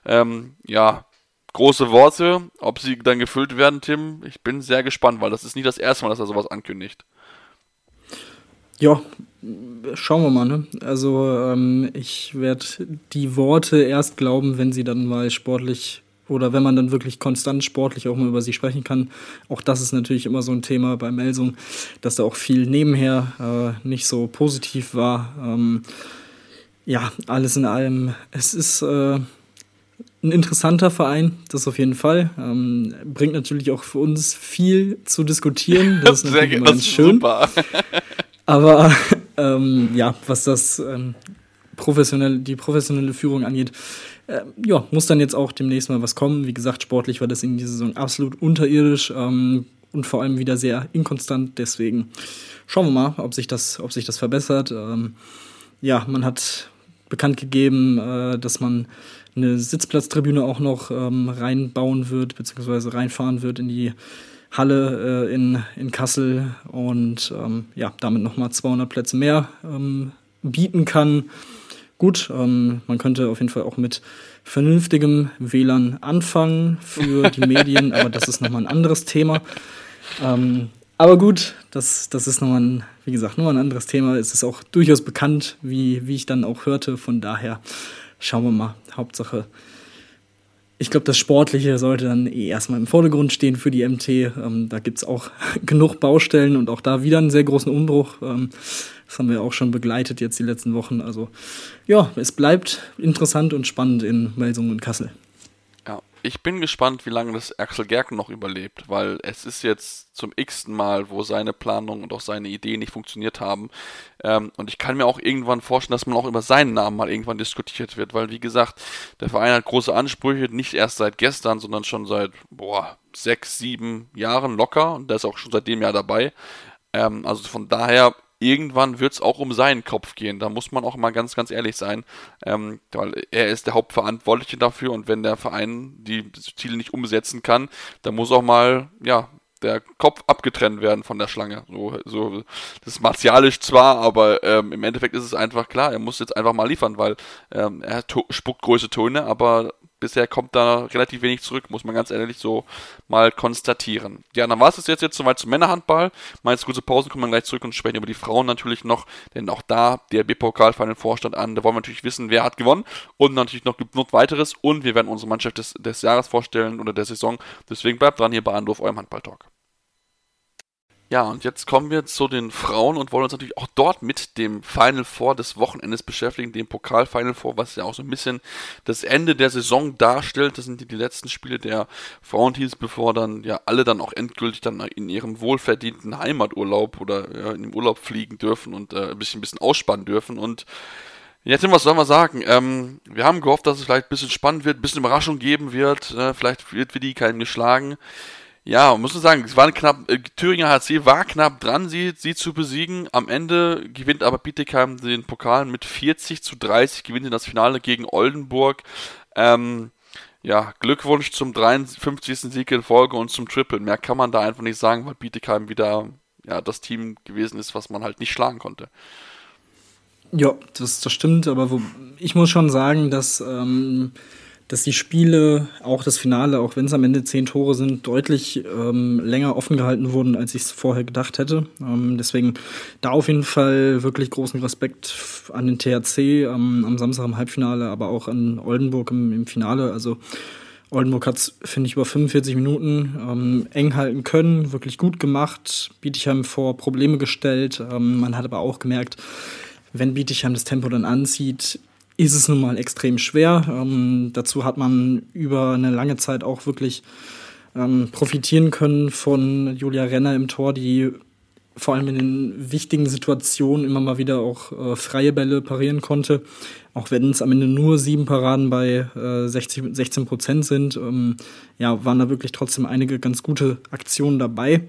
Große Worte, ob sie dann gefüllt werden, Tim, ich bin sehr gespannt, weil das ist nicht das erste Mal, dass er sowas ankündigt. Ja, schauen wir mal, ne? Also ich werde die Worte erst glauben, wenn sie dann mal sportlich oder wenn man dann wirklich konstant sportlich auch mal über sie sprechen kann. Auch das ist natürlich immer so ein Thema bei Melsung, dass da auch viel nebenher nicht so positiv war. Alles in allem, es ist ein interessanter Verein, das auf jeden Fall. Bringt natürlich auch für uns viel zu diskutieren. Das ist natürlich immer ganz schön. Super. Aber was das die professionelle Führung angeht, muss dann jetzt auch demnächst mal was kommen. Wie gesagt, sportlich war das in dieser Saison absolut unterirdisch und vor allem wieder sehr inkonstant. Deswegen schauen wir mal, ob sich das verbessert. Man hat bekannt gegeben, dass man eine Sitzplatztribüne auch noch reinbauen wird, beziehungsweise reinfahren wird in die Halle in Kassel und damit nochmal 200 Plätze mehr bieten kann. Gut, man könnte auf jeden Fall auch mit vernünftigem WLAN anfangen für die Medien, aber das ist nochmal ein anderes Thema. Aber gut, das ist nochmal ein anderes Thema. Es ist auch durchaus bekannt, wie ich dann auch hörte. Von daher schauen wir mal. Hauptsache, ich glaube, das Sportliche sollte dann erstmal im Vordergrund stehen für die MT. Da gibt es auch genug Baustellen und auch da wieder einen sehr großen Umbruch. Das haben wir auch schon begleitet jetzt die letzten Wochen. Also es bleibt interessant und spannend in Melsungen und Kassel. Ja, ich bin gespannt, wie lange das Axel Gerken noch überlebt, weil es ist jetzt zum x-ten Mal, wo seine Planung und auch seine Ideen nicht funktioniert haben. Und ich kann mir auch irgendwann vorstellen, dass man auch über seinen Namen mal irgendwann diskutiert wird, weil, wie gesagt, der Verein hat große Ansprüche, nicht erst seit gestern, sondern schon seit 6, 7 Jahren locker, und der ist auch schon seit dem Jahr dabei. Also von daher, irgendwann wird es auch um seinen Kopf gehen. Da muss man auch mal ganz, ganz ehrlich sein, weil er ist der Hauptverantwortliche dafür, und wenn der Verein die Ziele nicht umsetzen kann, dann muss auch mal, der Kopf abgetrennt werden von der Schlange. So, das ist martialisch zwar, aber im Endeffekt ist es einfach klar, er muss jetzt einfach mal liefern, weil er spuckt große Töne, aber bisher kommt da relativ wenig zurück, muss man ganz ehrlich so mal konstatieren. Ja, dann war es jetzt soweit zum Männerhandball. Mal jetzt kurze Pausen, kommen wir gleich zurück und sprechen über die Frauen natürlich noch, denn auch da der DRB-Pokal vorstand an. Da wollen wir natürlich wissen, wer hat gewonnen, und natürlich noch weiteres, und wir werden unsere Mannschaft des Jahres vorstellen oder der Saison. Deswegen bleibt dran hier bei Anruf, eurem Handball-Talk. Ja, und jetzt kommen wir zu den Frauen und wollen uns natürlich auch dort mit dem Final Four des Wochenendes beschäftigen, dem Pokal-Final Four, was ja auch so ein bisschen das Ende der Saison darstellt. Das sind die letzten Spiele der Frauenteams, bevor dann alle dann auch endgültig dann in ihrem wohlverdienten Heimaturlaub oder in den Urlaub fliegen dürfen und ein bisschen ausspannen dürfen. Und jetzt, was soll man sagen? Wir haben gehofft, dass es vielleicht ein bisschen spannend wird, ein bisschen Überraschung geben wird. Vielleicht wird für die keinen geschlagen. Ja, man muss sagen, es war Thüringer HC war knapp dran, sie zu besiegen. Am Ende gewinnt aber Bietigheim den Pokal mit 40-30, gewinnt in das Finale gegen Oldenburg. Glückwunsch zum 53. Sieg in Folge und zum Triple. Mehr kann man da einfach nicht sagen, weil Bietigheim wieder das Team gewesen ist, was man halt nicht schlagen konnte. Ja, das stimmt, aber ich muss schon sagen, dass dass die Spiele, auch das Finale, auch wenn es am Ende 10 Tore sind, deutlich länger offen gehalten wurden, als ich es vorher gedacht hätte. Deswegen da auf jeden Fall wirklich großen Respekt an den THC am Samstag im Halbfinale, aber auch an Oldenburg im Finale. Also Oldenburg hat es, finde ich, über 45 Minuten eng halten können, wirklich gut gemacht, Bietigheim vor Probleme gestellt. Man hat aber auch gemerkt, wenn Bietigheim das Tempo dann anzieht, ist es nun mal extrem schwer. Dazu hat man über eine lange Zeit auch wirklich profitieren können von Julia Renner im Tor, die vor allem in den wichtigen Situationen immer mal wieder auch freie Bälle parieren konnte. Auch wenn es am Ende nur 7 Paraden bei 16% sind, waren da wirklich trotzdem einige ganz gute Aktionen dabei.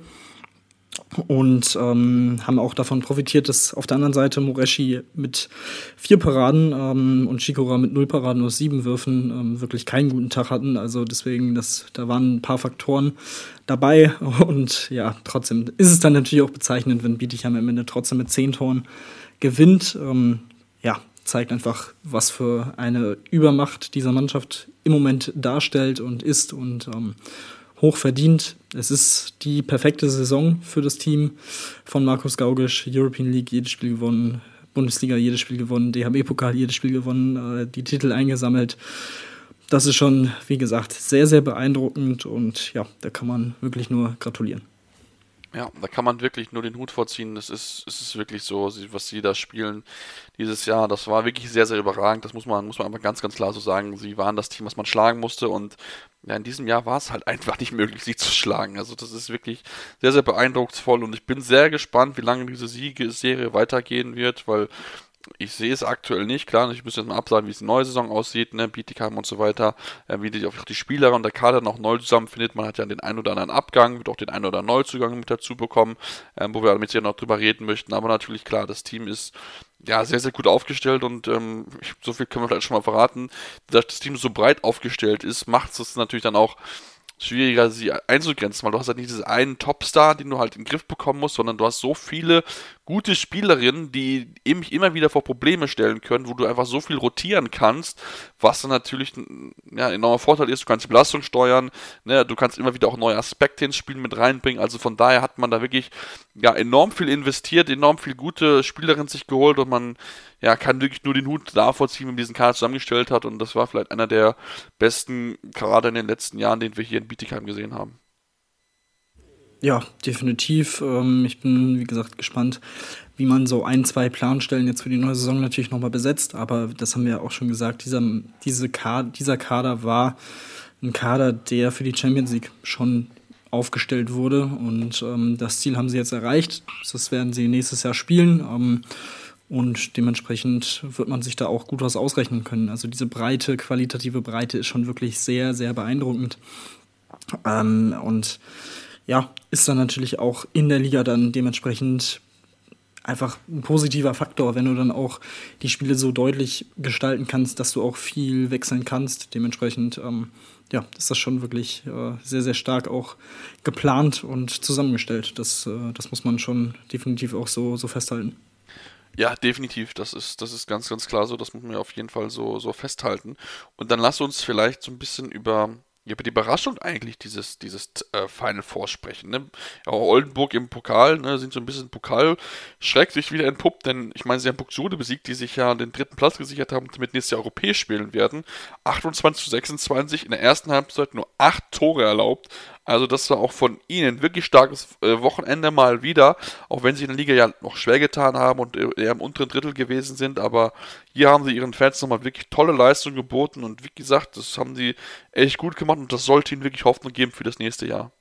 Und haben auch davon profitiert, dass auf der anderen Seite Moreschi mit 4 Paraden und Shikora mit 0 Paraden aus 7 Würfen wirklich keinen guten Tag hatten. Also deswegen, da waren ein paar Faktoren dabei. Und ja, trotzdem ist es dann natürlich auch bezeichnend, wenn Bietigheim am Ende trotzdem mit 10 Toren gewinnt. Zeigt einfach, was für eine Übermacht dieser Mannschaft im Moment darstellt und ist und hoch verdient. Es ist die perfekte Saison für das Team von Markus Gaugisch. European League jedes Spiel gewonnen, Bundesliga jedes Spiel gewonnen, DHB-Pokal jedes Spiel gewonnen, die Titel eingesammelt. Das ist schon, wie gesagt, sehr, sehr beeindruckend und ja, da kann man wirklich nur gratulieren. Ja, da kann man wirklich nur den Hut vorziehen. Es ist wirklich so, was sie da spielen dieses Jahr. Das war wirklich sehr, sehr überragend. Das muss man einfach ganz, ganz klar so sagen. Sie waren das Team, was man schlagen musste und ja, in diesem Jahr war es halt einfach nicht möglich, sie zu schlagen. Also das ist wirklich sehr, sehr beeindrucksvoll und ich bin sehr gespannt, wie lange diese Siegesserie weitergehen wird, weil ich sehe es aktuell nicht, klar, ich muss jetzt mal absagen, wie es in der neue Saison aussieht, ne, Bietigheim und so weiter, wie die, auch die Spieler und der Kader noch neu zusammenfindet. Man hat ja den einen oder anderen Abgang, wird auch den einen oder anderen Neuzugang mit dazu bekommen, wo wir damit ja noch drüber reden möchten, aber natürlich klar, das Team ist ja sehr, sehr gut aufgestellt und so viel können wir vielleicht schon mal verraten, dass das Team so breit aufgestellt ist, macht es natürlich dann auch schwieriger, sie einzugrenzen, weil du hast halt nicht diesen einen Topstar, den du halt in den Griff bekommen musst, sondern du hast so viele gute Spielerinnen, die eben immer wieder vor Probleme stellen können, wo du einfach so viel rotieren kannst, was dann natürlich ein enormer Vorteil ist. Du kannst die Belastung steuern, ne? Du kannst immer wieder auch neue Aspekte ins Spiel mit reinbringen, also von daher hat man da wirklich enorm viel investiert, enorm viel gute Spielerinnen sich geholt und man kann wirklich nur den Hut davor ziehen, wie man diesen Kader zusammengestellt hat und das war vielleicht einer der besten Kader in den letzten Jahren, den wir hier in Bietigheim gesehen haben. Ja, definitiv. Ich bin, wie gesagt, gespannt, wie man so 1-2 Planstellen jetzt für die neue Saison natürlich nochmal besetzt, aber das haben wir ja auch schon gesagt, dieser Kader war ein Kader, der für die Champions League schon aufgestellt wurde und das Ziel haben sie jetzt erreicht, das werden sie nächstes Jahr spielen, und dementsprechend wird man sich da auch gut was ausrechnen können. Also diese qualitative Breite ist schon wirklich sehr, sehr beeindruckend. Und ja, ist dann natürlich auch in der Liga dann dementsprechend einfach ein positiver Faktor, wenn du dann auch die Spiele so deutlich gestalten kannst, dass du auch viel wechseln kannst. Dementsprechend ist das schon wirklich sehr, sehr stark auch geplant und zusammengestellt. Das muss man schon definitiv auch so festhalten. Ja, definitiv. Das ist ganz, ganz klar so. Das muss man ja auf jeden Fall so festhalten. Und dann lass uns vielleicht so ein bisschen über die Überraschung eigentlich dieses Final Four sprechen. Ne? Ja, Oldenburg im Pokal, ne, sind so ein bisschen Pokalschreck sich wieder entpuppt, denn ich meine, sie haben Buxtehude besiegt, die sich ja den 3. Platz gesichert haben und damit nächstes Jahr europäisch spielen werden. 28:26, in der ersten Halbzeit nur 8 Tore erlaubt. Also das war auch von ihnen wirklich starkes Wochenende mal wieder, auch wenn sie in der Liga ja noch schwer getan haben und eher im unteren Drittel gewesen sind, aber hier haben sie ihren Fans nochmal wirklich tolle Leistung geboten und wie gesagt, das haben sie echt gut gemacht und das sollte ihnen wirklich Hoffnung geben für das nächste Jahr.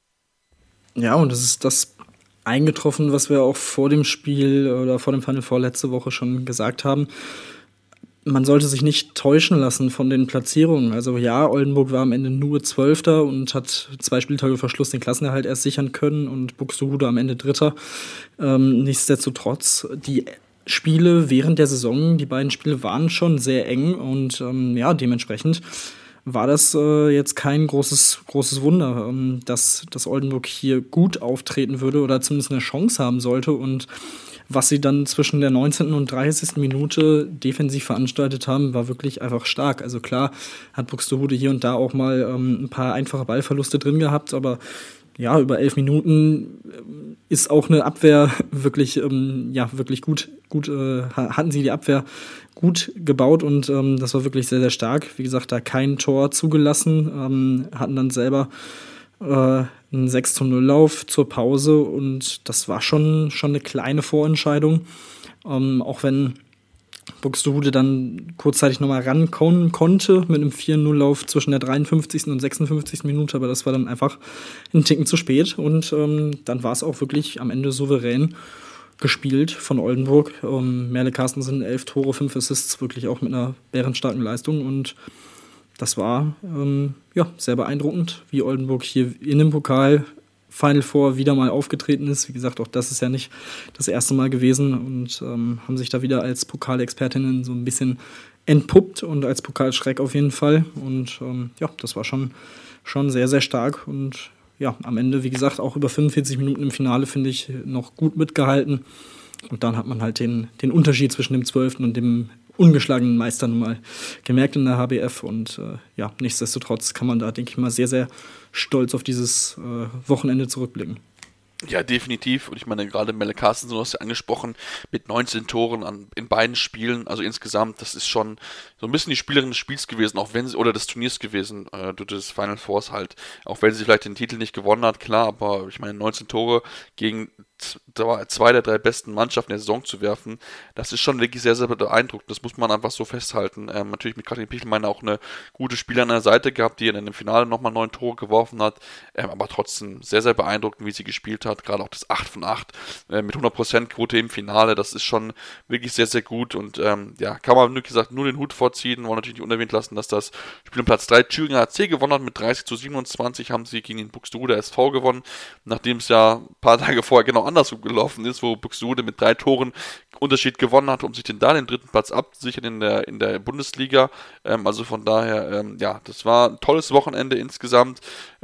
Ja, und das ist das eingetroffen, was wir auch vor dem Spiel oder vor dem Final Four letzte Woche schon gesagt haben. Man sollte sich nicht täuschen lassen von den Platzierungen. Also ja, Oldenburg war am Ende nur 12. und hat 2 Spieltage vor Schluss den Klassenerhalt erst sichern können und Buxtehude am Ende 3. Nichtsdestotrotz, die Spiele während der Saison, die beiden Spiele waren schon sehr eng und dementsprechend war das jetzt kein großes Wunder, dass Oldenburg hier gut auftreten würde oder zumindest eine Chance haben sollte und was sie dann zwischen der 19. und 30. Minute defensiv veranstaltet haben, war wirklich einfach stark. Also klar hat Buxtehude hier und da auch mal ein paar einfache Ballverluste drin gehabt, aber ja, über 11 Minuten ist auch eine Abwehr wirklich, wirklich gut hatten sie die Abwehr gut gebaut und das war wirklich sehr, sehr stark. Wie gesagt, da kein Tor zugelassen, hatten dann selber einen 6-0-Lauf zur Pause und das war schon eine kleine Vorentscheidung, auch wenn Buxtehude dann kurzzeitig nochmal rankommen konnte mit einem 4-0-Lauf zwischen der 53. und 56. Minute, aber das war dann einfach ein Ticken zu spät und dann war es auch wirklich am Ende souverän gespielt von Oldenburg. Merle Carstensen 11 Tore, 5 Assists, wirklich auch mit einer bärenstarken Leistung und das war sehr beeindruckend, wie Oldenburg hier in dem Pokal Final Four wieder mal aufgetreten ist. Wie gesagt, auch das ist ja nicht das erste Mal gewesen und haben sich da wieder als Pokalexpertinnen so ein bisschen entpuppt und als Pokalschreck auf jeden Fall. Und das war schon sehr, sehr stark und ja, am Ende, wie gesagt, auch über 45 Minuten im Finale, finde ich, noch gut mitgehalten. Und dann hat man halt den Unterschied zwischen dem 12. und dem ungeschlagenen Meister nun mal gemerkt in der HBF und nichtsdestotrotz kann man da, denke ich mal, sehr, sehr stolz auf dieses Wochenende zurückblicken. Ja, definitiv. Und ich meine, gerade Melle Carstensen, du hast ja angesprochen, mit 19 Toren in beiden Spielen, also insgesamt, das ist schon so ein bisschen die Spielerin des Spiels gewesen, auch wenn sie, oder des Turniers gewesen, des Final Fours halt, auch wenn sie vielleicht den Titel nicht gewonnen hat, klar, aber ich meine, 19 Tore gegen 2 der 3 besten Mannschaften der Saison zu werfen, das ist schon wirklich sehr, sehr beeindruckend. Das muss man einfach so festhalten. Natürlich mit Katrin Pichelmeiner auch eine gute Spielerin an der Seite gehabt, die in dem Finale nochmal 9 Tore geworfen hat, aber trotzdem sehr, sehr beeindruckend, wie sie gespielt hat. Gerade auch das 8 von 8 mit 100% Quote im Finale, das ist schon wirklich sehr, sehr gut und kann man, wie gesagt, nur den Hut vorziehen. Wollen natürlich nicht unerwähnt lassen, dass das Spiel um Platz 3 Thüringer HC gewonnen hat. Mit 30-27 haben sie gegen den Buxtehude SV gewonnen, nachdem es ja ein paar Tage vorher genau andersrum gelaufen ist, wo Buxtehude mit 3 Toren Unterschied gewonnen hat, um sich den 3. Platz abzusichern in der Bundesliga. Also von daher, das war ein tolles Wochenende insgesamt.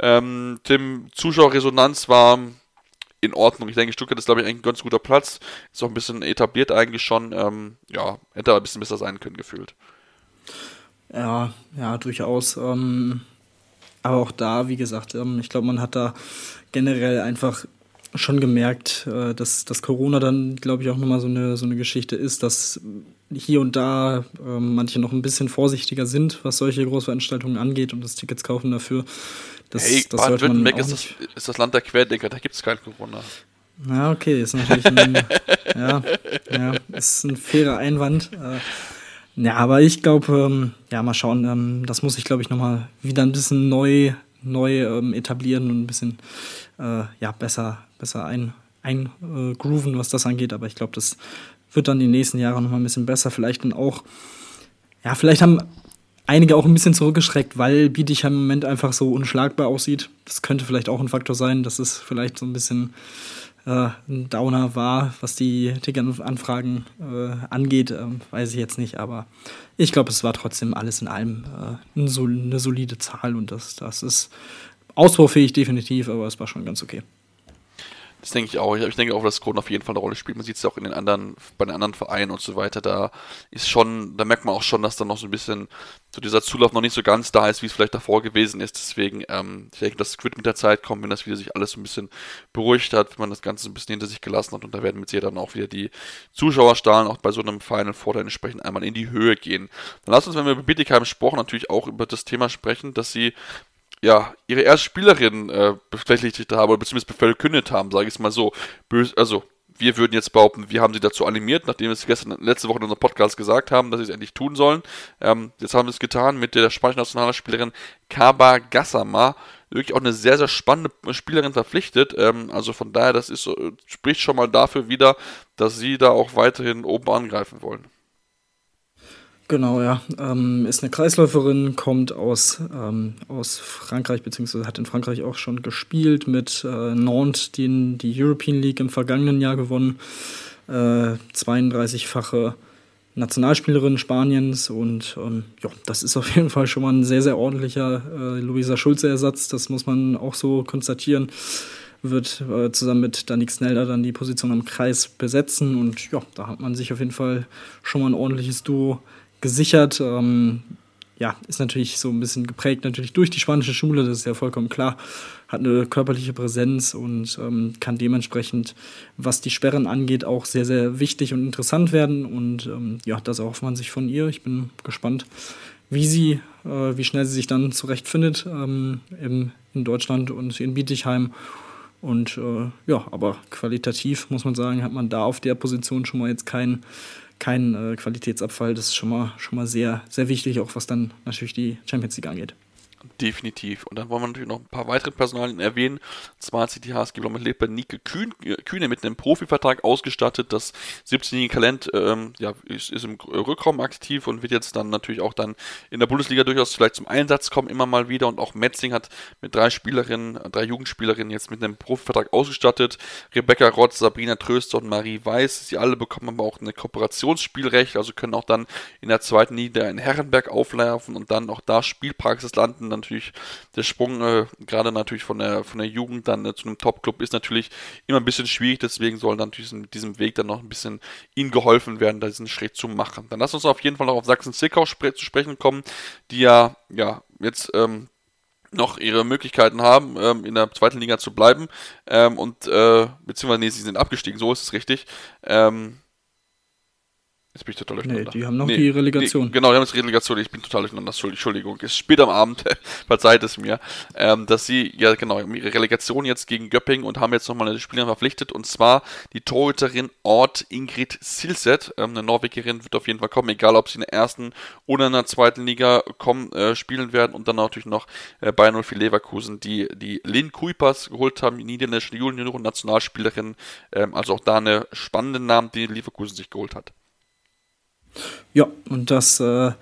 Tim, Zuschauerresonanz war in Ordnung. Ich denke, Stuttgart ist, glaube ich, eigentlich ein ganz guter Platz. Ist auch ein bisschen etabliert eigentlich schon. Hätte aber ein bisschen besser sein können, gefühlt. Ja, durchaus. Aber auch da, wie gesagt, ich glaube, man hat da generell einfach schon gemerkt, dass Corona dann, glaube ich, auch nochmal so eine Geschichte ist, dass hier und da manche noch ein bisschen vorsichtiger sind, was solche Großveranstaltungen angeht und das Tickets kaufen dafür. Baden-Württemberg ist das Land der Querdenker, da gibt es kein Corona. Na, okay, ist natürlich ist ein fairer Einwand. Aber ich glaube, mal schauen, das muss ich, glaube ich, nochmal wieder ein bisschen neu etablieren und ein bisschen besser eingrooven, was das angeht. Aber ich glaube, das wird dann die nächsten Jahre nochmal ein bisschen besser. Vielleicht dann auch, vielleicht haben einige auch ein bisschen zurückgeschreckt, weil Bietigheim im Moment einfach so unschlagbar aussieht. Das könnte vielleicht auch ein Faktor sein, dass es vielleicht so ein bisschen ein Downer war, was die Ticketanfragen angeht, weiß ich jetzt nicht, aber ich glaube, es war trotzdem alles in allem eine solide Zahl und das ist ausbaufähig definitiv, aber es war schon ganz okay. Das denke ich auch. Ich denke auch, dass Corona auf jeden Fall eine Rolle spielt. Man sieht es auch bei den anderen Vereinen und so weiter. Da merkt man auch schon, dass da noch so ein bisschen so dieser Zulauf noch nicht so ganz da ist, wie es vielleicht davor gewesen ist. Deswegen, ich denke, das wird mit der Zeit kommen, wenn das wieder sich alles so ein bisschen beruhigt hat, wenn man das Ganze so ein bisschen hinter sich gelassen hat und da werden mit Sicherheit dann auch wieder die Zuschauerzahlen auch bei so einem Final Four entsprechend einmal in die Höhe gehen. Dann lasst uns, wenn wir über Bietigheim gesprochen, natürlich auch über das Thema sprechen, dass sie ihre erste Spielerin befleckt haben oder beziehungsweise verkündet haben, sage ich es mal so. Also, wir würden jetzt behaupten, wir haben sie dazu animiert, nachdem wir es letzte Woche in unserem Podcast gesagt haben, dass sie es endlich tun sollen. Jetzt haben wir es getan mit der spanischen Nationalspielerin Kaba Gassama. Wirklich auch eine sehr, sehr spannende Spielerin verpflichtet. Also von daher, spricht schon mal dafür wieder, dass sie da auch weiterhin oben angreifen wollen. Genau, ja. Ist eine Kreisläuferin, kommt aus Frankreich, beziehungsweise hat in Frankreich auch schon gespielt, mit Nantes die European League im vergangenen Jahr gewonnen. 32-fache Nationalspielerin Spaniens und das ist auf jeden Fall schon mal ein sehr, sehr ordentlicher Luisa Schulze-Ersatz, das muss man auch so konstatieren. wird zusammen mit Danik Sneldar dann die Position am Kreis besetzen. Und ja, da hat man sich auf jeden Fall schon mal ein ordentliches Duo gesichert. Ist natürlich so ein bisschen geprägt natürlich durch die spanische Schule, das ist ja vollkommen klar, hat eine körperliche Präsenz und kann dementsprechend, was die Sperren angeht, auch sehr, sehr wichtig und interessant werden und das erhofft man sich von ihr. Ich bin gespannt, wie schnell sie sich dann zurechtfindet in Deutschland und in Bietigheim. Und aber qualitativ muss man sagen, hat man da auf der Position schon mal jetzt kein Qualitätsabfall. Das ist schon mal sehr, sehr wichtig, auch was dann natürlich die Champions League angeht. Definitiv. Und dann wollen wir natürlich noch ein paar weitere Personalien erwähnen. Zwar hat sich die HSG Blomberg-Lepe Nike Kühne mit einem Profivertrag ausgestattet. Das 17-jährige Talent ist im Rückraum aktiv und wird jetzt dann natürlich auch dann in der Bundesliga durchaus vielleicht zum Einsatz kommen, immer mal wieder. Und auch Metzing hat mit 3 Jugendspielerinnen jetzt mit einem Profivertrag ausgestattet. Rebecca Rotz, Sabrina Tröster und Marie Weiß. Sie alle bekommen aber auch ein Kooperationsspielrecht, also können auch dann in der zweiten Liga in Herrenberg auflaufen und dann auch da Spielpraxis landen. Natürlich der Sprung, gerade natürlich von der Jugend dann zu einem Top-Club ist natürlich immer ein bisschen schwierig, deswegen soll dann natürlich mit diesem Weg dann noch ein bisschen ihnen geholfen werden, da diesen Schritt zu machen. Dann lass uns auf jeden Fall noch auf Sachsen-Zwickau zu sprechen kommen, die jetzt noch ihre Möglichkeiten haben, in der zweiten Liga zu bleiben beziehungsweise sie sind abgestiegen, so ist es richtig. Jetzt bin ich total durcheinander. Die haben noch die Relegation. Genau, die haben jetzt die Relegation. Ich bin total durcheinander. Entschuldigung. Es ist spät am Abend. Verzeiht es mir. Dass sie, ihre Relegation jetzt gegen Göppingen und haben jetzt nochmal eine Spielerin verpflichtet. Und zwar die Torhüterin Ort Ingrid Silset. Eine Norwegerin wird auf jeden Fall kommen. Egal, ob sie in der ersten oder in der zweiten Liga spielen werden. Und dann natürlich noch Bayern 04 Leverkusen, die Lynn Kuipers geholt haben. Die niederländische Junioren- und Nationalspielerin. Also auch da eine spannende Namen, die Leverkusen sich geholt hat. Ja, und das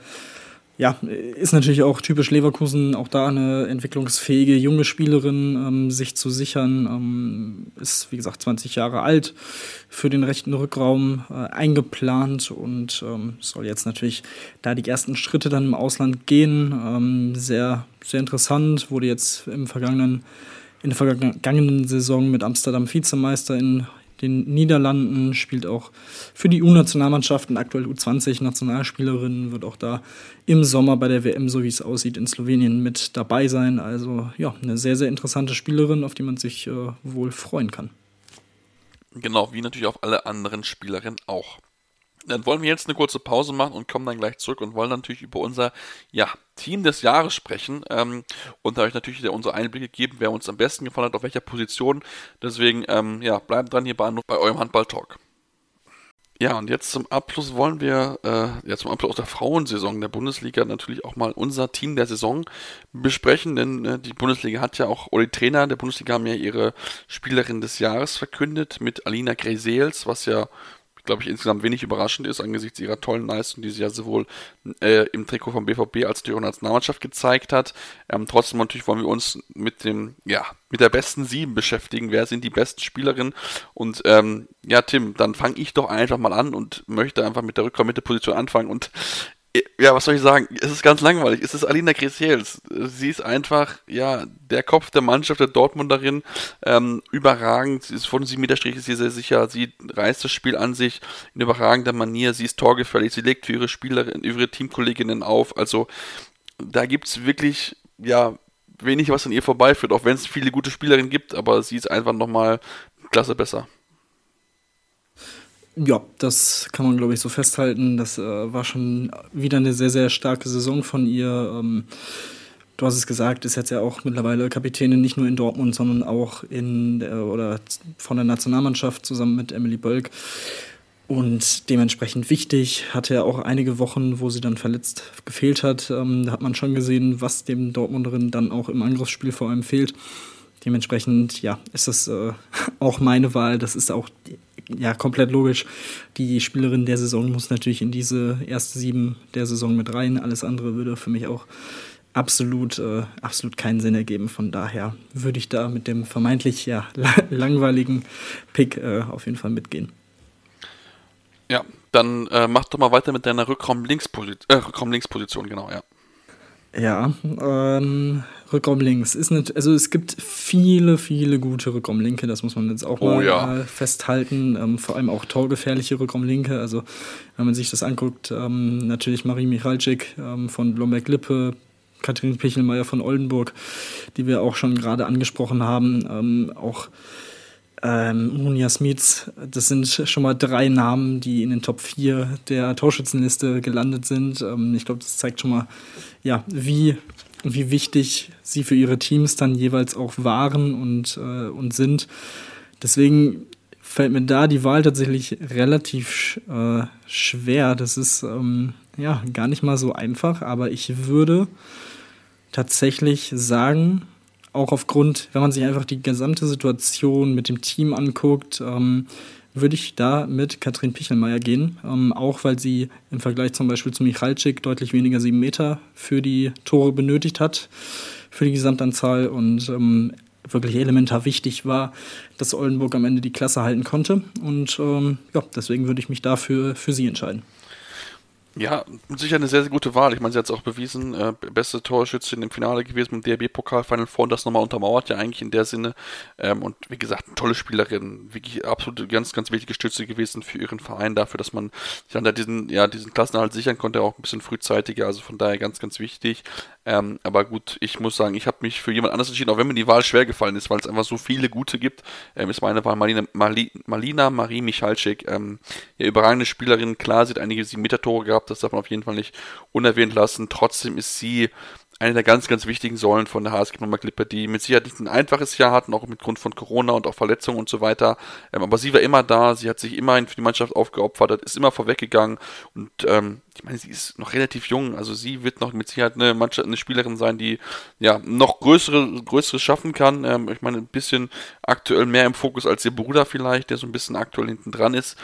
ist natürlich auch typisch Leverkusen, auch da eine entwicklungsfähige junge Spielerin sich zu sichern. Ist, wie gesagt, 20 Jahre alt, für den rechten Rückraum eingeplant und soll jetzt natürlich da die ersten Schritte dann im Ausland gehen. Sehr, sehr interessant, wurde jetzt in der vergangenen Saison mit Amsterdam Vizemeister in den Niederlanden, spielt auch für die U-Nationalmannschaften, aktuell U20-Nationalspielerin, wird auch da im Sommer bei der WM, so wie es aussieht, in Slowenien mit dabei sein. Also ja, eine sehr, sehr interessante Spielerin, auf die man sich wohl freuen kann. Genau, wie natürlich auf alle anderen Spielerinnen auch. Dann wollen wir jetzt eine kurze Pause machen und kommen dann gleich zurück und wollen natürlich über unser Team des Jahres sprechen und euch natürlich unsere Einblicke geben, wer uns am besten gefallen hat, auf welcher Position. Deswegen bleibt dran hier bei eurem Handball-Talk. Ja, und jetzt zum Abschluss wollen wir, zum Abschluss der Frauensaison der Bundesliga natürlich auch mal unser Team der Saison besprechen, denn die Bundesliga hat ja auch, oder die Trainer der Bundesliga haben ja ihre Spielerin des Jahres verkündet mit Alina Greisels, was ja, glaube ich, insgesamt wenig überraschend ist, angesichts ihrer tollen Leistung, die sie ja sowohl im Trikot vom BVB als auch in der Nationalmannschaft gezeigt hat. Trotzdem natürlich wollen wir uns mit der besten 7 beschäftigen. Wer sind die besten Spielerinnen? Und Tim, dann fange ich doch einfach mal an und möchte einfach mit der Rückraum-Mitte-Position anfangen und was soll ich sagen? Es ist ganz langweilig. Es ist Alina Greisels. Sie ist einfach, der Kopf der Mannschaft, der Dortmunderin. Überragend. Von 7 Meter Strich ist sie sehr sicher. Sie reißt das Spiel an sich in überragender Manier. Sie ist torgefährlich. Sie legt für ihre Teamkolleginnen auf. Also, da gibt es wirklich, wenig, was an ihr vorbeiführt. Auch wenn es viele gute Spielerinnen gibt. Aber sie ist einfach nochmal Klasse besser. Ja, das kann man, glaube ich, so festhalten. Das war schon wieder eine sehr, sehr starke Saison von ihr. Du hast es gesagt, ist jetzt ja auch mittlerweile Kapitänin nicht nur in Dortmund, sondern auch von der Nationalmannschaft zusammen mit Emily Bölk. Und dementsprechend wichtig, hatte ja auch einige Wochen, wo sie dann verletzt gefehlt hat. Da hat man schon gesehen, was dem Dortmunderin dann auch im Angriffsspiel vor allem fehlt. Dementsprechend, ist das auch meine Wahl. Das ist auch komplett logisch. Die Spielerin der Saison muss natürlich in diese erste 7 der Saison mit rein. Alles andere würde für mich auch absolut keinen Sinn ergeben. Von daher würde ich da mit dem vermeintlich langweiligen Pick auf jeden Fall mitgehen. Ja, dann mach doch mal weiter mit deiner Rückraum-Links-Position, genau, ja. Ja, Rückraum links ist nicht, also es gibt viele, viele gute Rückraumlinke, das muss man jetzt auch mal festhalten. Vor allem auch torgefährliche Rückraumlinke. Also wenn man sich das anguckt, natürlich Marie Michalczyk von Blomberg-Lippe, Katrin Pichelmeier von Oldenburg, die wir auch schon gerade angesprochen haben, auch Munja Smits, das sind schon mal 3 Namen, die in den Top 4 der Torschützenliste gelandet sind. Ich glaube, das zeigt schon mal, ja, wie wichtig sie für ihre Teams dann jeweils auch waren und sind. Deswegen fällt mir da die Wahl tatsächlich relativ schwer. Das ist gar nicht mal so einfach, aber ich würde tatsächlich sagen, auch aufgrund, wenn man sich einfach die gesamte Situation mit dem Team anguckt, würde ich da mit Katrin Pichelmeier gehen. Auch weil sie im Vergleich zum Beispiel zu Michalczyk deutlich weniger 7 Meter für die Tore benötigt hat, für die Gesamtanzahl und wirklich elementar wichtig war, dass Oldenburg am Ende die Klasse halten konnte. Und deswegen würde ich mich dafür für sie entscheiden. Ja, sicher eine sehr, sehr gute Wahl. Ich meine, sie hat es auch bewiesen, beste Torschützin im Finale gewesen mit dem DRB-Pokal Final Four und das nochmal untermauert ja eigentlich in der Sinne. Und wie gesagt, eine tolle Spielerin, wirklich absolut ganz, ganz wichtige Stütze gewesen für ihren Verein, dafür, dass man sich dann diesen Klassenerhalt sichern konnte, auch ein bisschen frühzeitiger, also von daher ganz, ganz wichtig. Aber gut, ich muss sagen, ich habe mich für jemand anderes entschieden, auch wenn mir die Wahl schwer gefallen ist, weil es einfach so viele gute gibt, ist meine Wahl Marlina Marie Michalczyk. Überragende Spielerin, klar, sie hat einige 7-Meter-Tore gehabt, das darf man auf jeden Fall nicht unerwähnt lassen. Trotzdem ist sie eine der ganz, ganz wichtigen Säulen von der HSG Blomberg-Lippe, die mit Sicherheit nicht ein einfaches Jahr hatten, auch mit Grund von Corona und auch Verletzungen und so weiter. Aber sie war immer da, sie hat sich immerhin für die Mannschaft aufgeopfert, ist immer vorweggegangen und ich meine, sie ist noch relativ jung, also sie wird noch mit Sicherheit eine Spielerin sein, die ja noch Größeres schaffen kann. Ich meine, ein bisschen aktuell mehr im Fokus als ihr Bruder vielleicht, der so ein bisschen aktuell hinten dran ist.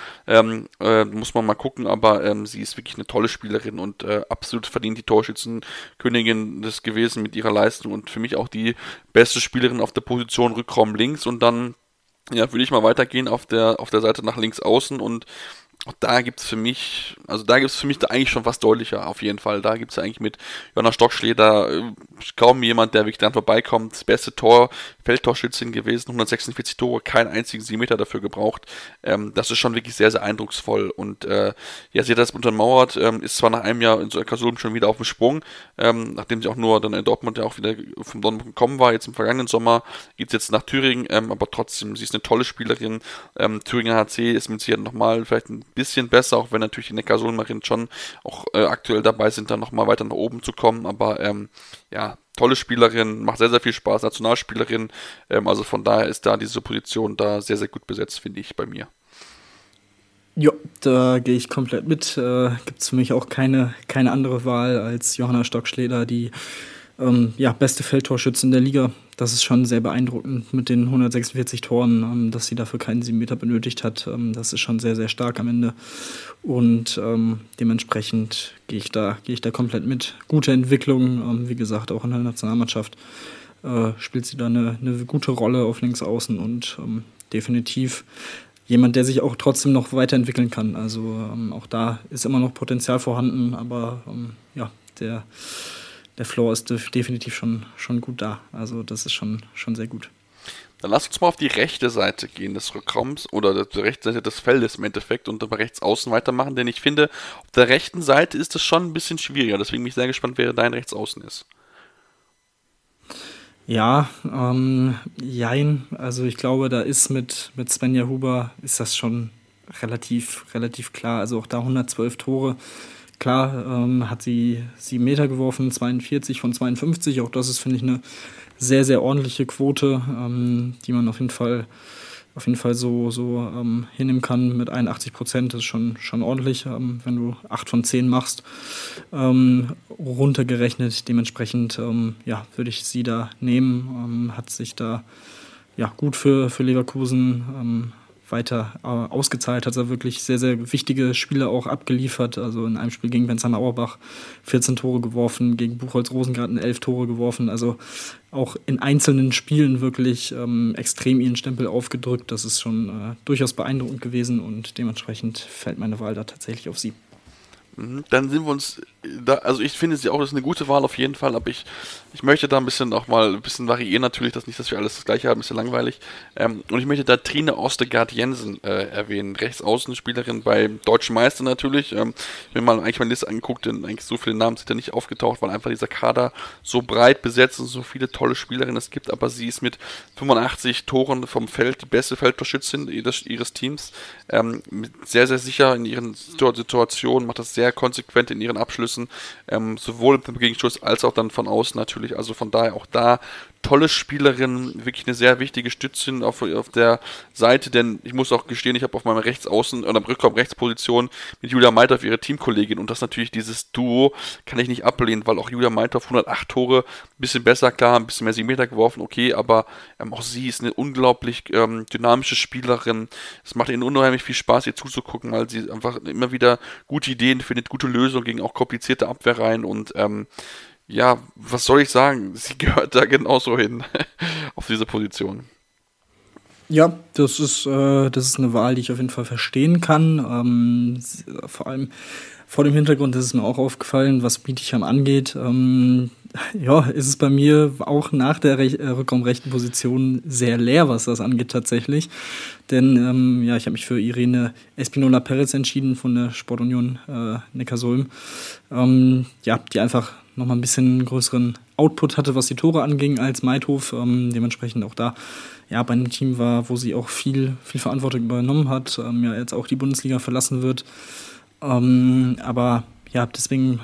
Muss man mal gucken, aber sie ist wirklich eine tolle Spielerin und absolut verdient die Torschützenkönigin das gewesen mit ihrer Leistung und für mich auch die beste Spielerin auf der Position Rückraum links und dann würde ich mal weitergehen auf der Seite nach links außen und auch da gibt es für mich da eigentlich schon was deutlicher auf jeden Fall. Da gibt es eigentlich mit Johanna Stockschläder kaum jemand, der wirklich dran vorbeikommt. Das beste Feldtorschützin gewesen, 146 Tore, keinen einzigen 7 Meter dafür gebraucht. Das ist schon wirklich sehr, sehr eindrucksvoll. Und sie hat das untermauert, ist zwar nach einem Jahr in Kasulm schon wieder auf dem Sprung, nachdem sie auch nur dann in Dortmund ja auch wieder vom Dortmund gekommen war, jetzt im vergangenen Sommer, geht es jetzt nach Thüringen, aber trotzdem, sie ist eine tolle Spielerin. Thüringer HC ist mit Sicherheit nochmal vielleicht ein bisschen besser, auch wenn natürlich die Neckarsulmerinnen schon auch aktuell dabei sind, dann nochmal weiter nach oben zu kommen, aber tolle Spielerin, macht sehr, sehr viel Spaß, Nationalspielerin, also von daher ist da diese Position da sehr, sehr gut besetzt, finde ich, bei mir. Ja, da gehe ich komplett mit, gibt es für mich auch keine andere Wahl als Johanna Stockschläder, die beste Feldtorschützin der Liga. Das ist schon sehr beeindruckend mit den 146 Toren, dass sie dafür keinen 7 Meter benötigt hat. Das ist schon sehr, sehr stark am Ende. Und dementsprechend gehe ich da komplett mit. Gute Entwicklung, wie gesagt, auch in der Nationalmannschaft spielt sie da eine gute Rolle auf Linksaußen und definitiv jemand, der sich auch trotzdem noch weiterentwickeln kann. Also auch da ist immer noch Potenzial vorhanden, aber der Floor ist definitiv schon gut da. Also das ist schon sehr gut. Dann lass uns mal auf die rechte Seite gehen des Rückraums oder die rechte Seite des Feldes im Endeffekt und dann rechts außen weitermachen, denn ich finde, auf der rechten Seite ist das schon ein bisschen schwieriger. Deswegen bin ich sehr gespannt, wer dein Rechtsaußen ist. Ja, jein. Also ich glaube, da ist mit Svenja Huber ist das schon relativ klar. Also auch da 112 Tore. Klar, hat sie 7 Meter geworfen, 42 von 52. Auch das ist, finde ich, eine sehr, sehr ordentliche Quote, die man auf jeden Fall so hinnehmen kann mit 81%. Das ist schon ordentlich, wenn du 8 von 10 machst. Runtergerechnet, dementsprechend würde ich sie da nehmen. Hat sich da gut für Leverkusen weiter ausgezahlt, hat er wirklich sehr, sehr wichtige Spiele auch abgeliefert. Also in einem Spiel gegen Bensheim Auerbach 14 Tore geworfen, gegen Buchholz Rosengarten 11 Tore geworfen. Also auch in einzelnen Spielen wirklich extrem ihren Stempel aufgedrückt. Das ist schon durchaus beeindruckend gewesen und dementsprechend fällt meine Wahl da tatsächlich auf sie. Dann sind wir uns Also ich finde sie auch, das ist eine gute Wahl auf jeden Fall, aber ich möchte da ein bisschen auch mal ein bisschen variieren natürlich, dass wir alles das gleiche haben, ein bisschen langweilig. Und ich möchte da Trine Ostergaard Jensen erwähnen, Rechtsaußenspielerin beim Deutschen Meister natürlich. Ich habe mir mal eigentlich meine Liste angeguckt, denn eigentlich so viele Namen sind da nicht aufgetaucht, weil einfach dieser Kader so breit besetzt und so viele tolle Spielerinnen es gibt, aber sie ist mit 85 Toren vom Feld die beste Feldtorschützin ihres Teams, sehr, sehr sicher in ihren Situationen, macht das sehr konsequent in ihren Abschlüssen, sowohl im Gegenschuss als auch dann von außen natürlich, also von daher auch da tolle Spielerin, wirklich eine sehr wichtige Stützin auf der Seite, denn ich muss auch gestehen, ich habe auf meiner Rechtsaußen oder Rückraum-Rechtsposition mit Julia Meithoff ihre Teamkollegin und das natürlich dieses Duo kann ich nicht ablehnen, weil auch Julia Meithoff 108 Tore, ein bisschen besser, klar, ein bisschen mehr 7 Meter geworfen, okay, aber auch sie ist eine unglaublich dynamische Spielerin. Es macht ihnen unheimlich viel Spaß, ihr zuzugucken, weil sie einfach immer wieder gute Ideen findet, gute Lösungen gegen auch komplizierte Abwehrreihen und ja, was soll ich sagen? Sie gehört da genauso hin auf diese Position. Ja, das ist eine Wahl, die ich auf jeden Fall verstehen kann. Vor allem vor dem Hintergrund ist es mir auch aufgefallen, was Bietigheim angeht. Ja, ist es bei mir auch nach der rückraumrechten Position sehr leer, was das angeht tatsächlich. Denn ja, ich habe mich für Irene Espinola-Perez entschieden von der Sportunion Neckarsulm. Ja, die einfach nochmal ein bisschen größeren Output hatte, was die Tore anging, als Meithof. Dementsprechend auch da ja, bei einem Team war, wo sie auch viel Verantwortung übernommen hat, ja jetzt auch die Bundesliga verlassen wird. Aber ja, deswegen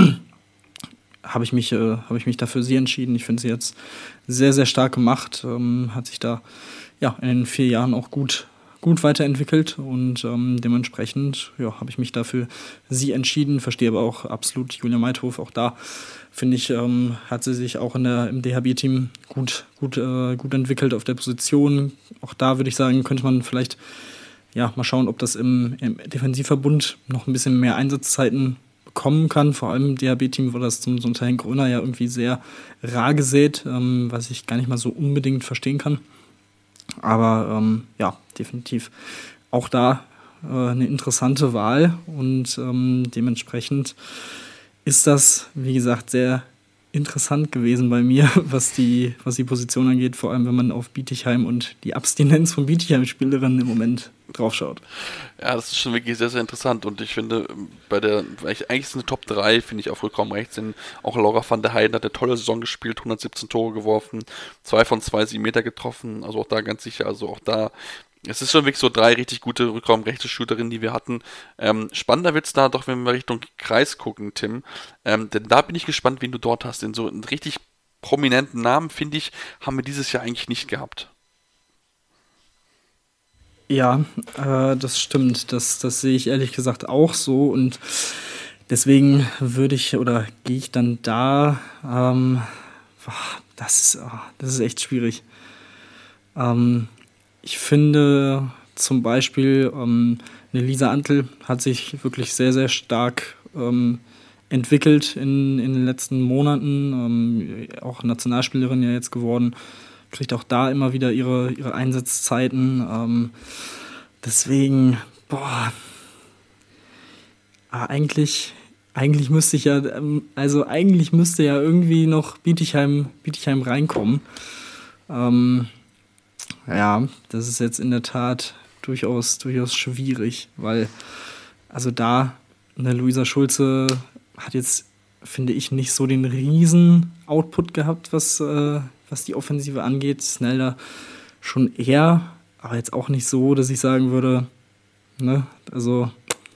habe ich mich da für sie entschieden. Ich finde sie jetzt sehr, sehr stark gemacht, hat sich da ja in den 4 Jahren auch gut weiterentwickelt und dementsprechend ja, habe ich mich dafür sie entschieden, verstehe aber auch absolut Julia Meithof, auch da finde ich, hat sie sich auch im DHB-Team gut entwickelt auf der Position. Auch da würde ich sagen, könnte man vielleicht ja, mal schauen, ob das im Defensivverbund noch ein bisschen mehr Einsatzzeiten bekommen kann. Vor allem im DHB-Team war das zum unter Henk Gröner ja irgendwie sehr rar gesät, was ich gar nicht mal so unbedingt verstehen kann. Aber ja, definitiv auch da eine interessante Wahl und dementsprechend ist das, wie gesagt, sehr interessant gewesen bei mir, was die Position angeht, vor allem wenn man auf Bietigheim und die Abstinenz von Bietigheim-Spielerinnen im Moment draufschaut. Ja, das ist schon wirklich sehr, sehr interessant und ich finde, eigentlich ist es eine Top 3, finde ich, auf Rückraum rechts, denn auch Laura van der Heijden hat eine tolle Saison gespielt, 117 Tore geworfen, 2 von 2 7 Meter getroffen, also auch da ganz sicher, also auch da es ist schon wirklich so 3 richtig gute Rückraum-rechte Shooterinnen, die wir hatten. Spannender wird's da doch, wenn wir Richtung Kreis gucken, Tim. Denn da bin ich gespannt, wen du dort hast. Denn so einen richtig prominenten Namen, finde ich, haben wir dieses Jahr eigentlich nicht gehabt. Ja, das stimmt. Das sehe ich ehrlich gesagt auch so. Und deswegen gehe ich dann da. Das ist echt schwierig. Ich finde zum Beispiel, eine Lisa Antl hat sich wirklich sehr, sehr stark entwickelt in den letzten Monaten. Auch Nationalspielerin ja jetzt geworden. Kriegt auch da immer wieder ihre Einsatzzeiten. Deswegen, eigentlich müsste ich ja, eigentlich müsste ja irgendwie noch Bietigheim reinkommen. Ja, das ist jetzt in der Tat durchaus schwierig, weil also da eine Luisa Schulze hat jetzt, finde ich, nicht so den riesen Output gehabt, was die Offensive angeht. Snelder schon eher, aber jetzt auch nicht so, dass ich sagen würde, ne, also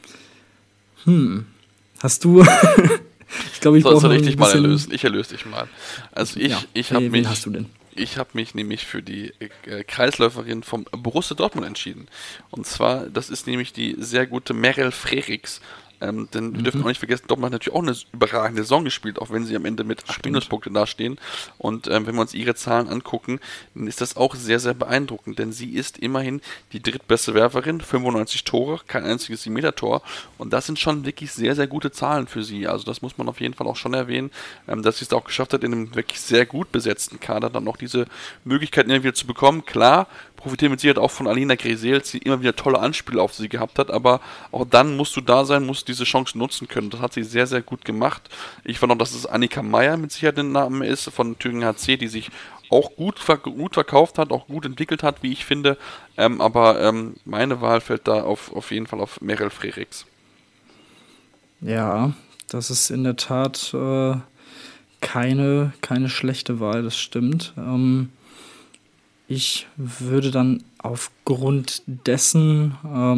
hast du ich glaube, ich brauche noch richtig mal erlösen. Ich erlöse dich mal. Also wen hast du denn? Ich habe mich nämlich für die Kreisläuferin vom Borussia Dortmund entschieden. Und zwar, das ist nämlich die sehr gute Merel Frerichs. Denn wir dürfen auch nicht vergessen, Dortmund hat natürlich auch eine überragende Saison gespielt, auch wenn sie am Ende mit 8 Minuspunkten dastehen. Und wenn wir uns ihre Zahlen angucken, dann ist das auch sehr, sehr beeindruckend, denn sie ist immerhin die drittbeste Werferin, 95 Tore, kein einziges 7-Meter-Tor. Und das sind schon wirklich sehr, sehr gute Zahlen für sie. Also das muss man auf jeden Fall auch schon erwähnen, dass sie es auch geschafft hat, in einem wirklich sehr gut besetzten Kader dann noch diese Möglichkeiten immer wieder zu bekommen. Klar, profitieren mit Sicherheit auch von Alina Grisel, die immer wieder tolle Anspiele auf sie gehabt hat, aber auch dann musst du da sein, musst diese Chance nutzen können. Das hat sie sehr, sehr gut gemacht. Ich fand auch, dass es Annika Meyer mit Sicherheit ein Name ist von Thüringen HC, die sich auch gut verkauft hat, auch gut entwickelt hat, wie ich finde. Aber meine Wahl fällt da auf jeden Fall auf Merel Frerichs. Ja, das ist in der Tat keine schlechte Wahl, das stimmt. Ich würde dann aufgrund dessen,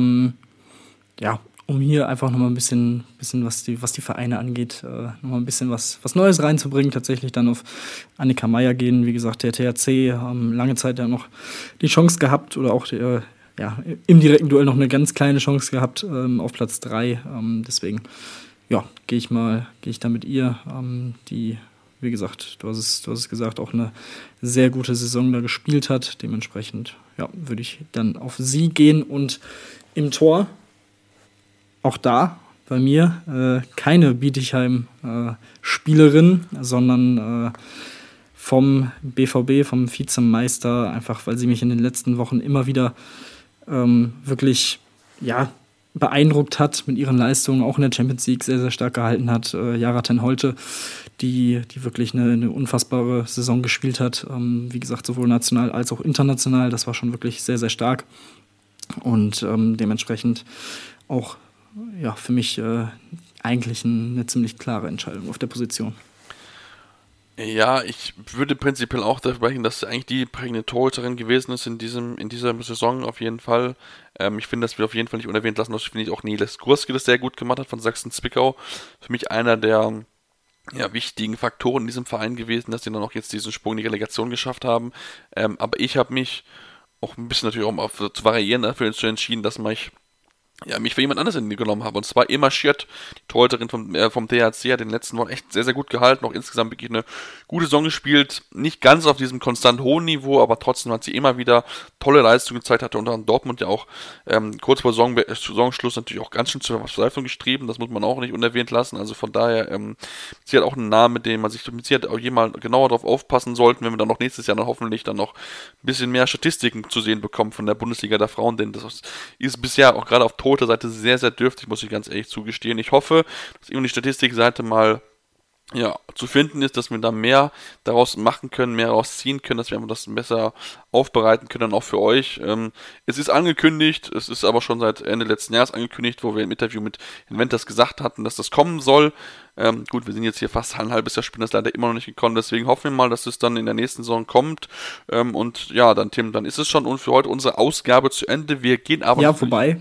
um hier einfach nochmal ein bisschen was die Vereine angeht, nochmal ein bisschen was Neues reinzubringen, tatsächlich dann auf Annika Meyer gehen. Wie gesagt, der THC haben lange Zeit ja noch die Chance gehabt oder auch im direkten Duell noch eine ganz kleine Chance gehabt auf Platz 3. Deswegen, gehe ich da mit ihr, die, wie gesagt, du hast es gesagt, auch eine sehr gute Saison da gespielt hat. Dementsprechend, würde ich dann auf sie gehen. Und im Tor, auch da bei mir, keine Bietigheim-Spielerin, sondern vom BVB, vom Vizemeister, einfach weil sie mich in den letzten Wochen immer wieder wirklich, beeindruckt hat mit ihren Leistungen, auch in der Champions League sehr, sehr stark gehalten hat. Yara ten Holte, die wirklich eine unfassbare Saison gespielt hat. Wie gesagt, sowohl national als auch international. Das war schon wirklich sehr, sehr stark. Und dementsprechend auch für mich eigentlich eine ziemlich klare Entscheidung auf der Position. Ja, ich würde prinzipiell auch dafür sprechen, dass eigentlich die prägende Torhüterin gewesen ist in dieser Saison auf jeden Fall. Ich finde, dass wir auf jeden Fall nicht unerwähnt lassen, dass finde ich auch Niles Gurski das sehr gut gemacht hat von Sachsen-Zwickau. Für mich einer der wichtigen Faktoren in diesem Verein gewesen, dass sie dann auch jetzt diesen Sprung in die Relegation geschafft haben. Aber ich habe mich auch ein bisschen natürlich auch zu variieren dafür entschieden, dass mich für jemand anderes genommen habe. Und zwar Emma Schiert, die Torhüterin vom THC, hat in den letzten Wochen echt sehr, sehr gut gehalten. Auch insgesamt wirklich eine gute Saison gespielt. Nicht ganz auf diesem konstant hohen Niveau, aber trotzdem hat sie immer wieder tolle Leistungen gezeigt. Hatte unter anderem Dortmund ja auch kurz vor Saisonschluss natürlich auch ganz schön zur Verzweiflung gestrieben. Das muss man auch nicht unerwähnt lassen. Also von daher, sie hat auch einen Namen, mit dem man sich mit Sicherheit auch jemand genauer drauf aufpassen sollte, wenn wir dann noch nächstes Jahr dann hoffentlich dann noch ein bisschen mehr Statistiken zu sehen bekommen von der Bundesliga der Frauen. Denn das ist bisher auch gerade auf Seite sehr, sehr dürftig, muss ich ganz ehrlich zugestehen. Ich hoffe, dass eben die Statistikseite mal zu finden ist, dass wir da mehr daraus machen können, mehr daraus ziehen können, dass wir einfach das besser aufbereiten können, dann auch für euch. Es ist angekündigt, es ist aber schon seit Ende letzten Jahres angekündigt, wo wir im Interview mit Inventors gesagt hatten, dass das kommen soll. Gut, wir sind jetzt hier fast ein halbes Jahr, spielen das leider immer noch nicht gekommen, deswegen hoffen wir mal, dass es dann in der nächsten Saison kommt. Und dann Tim, dann ist es schon und für heute unsere Ausgabe zu Ende. Wir gehen aber... Ja, vorbei.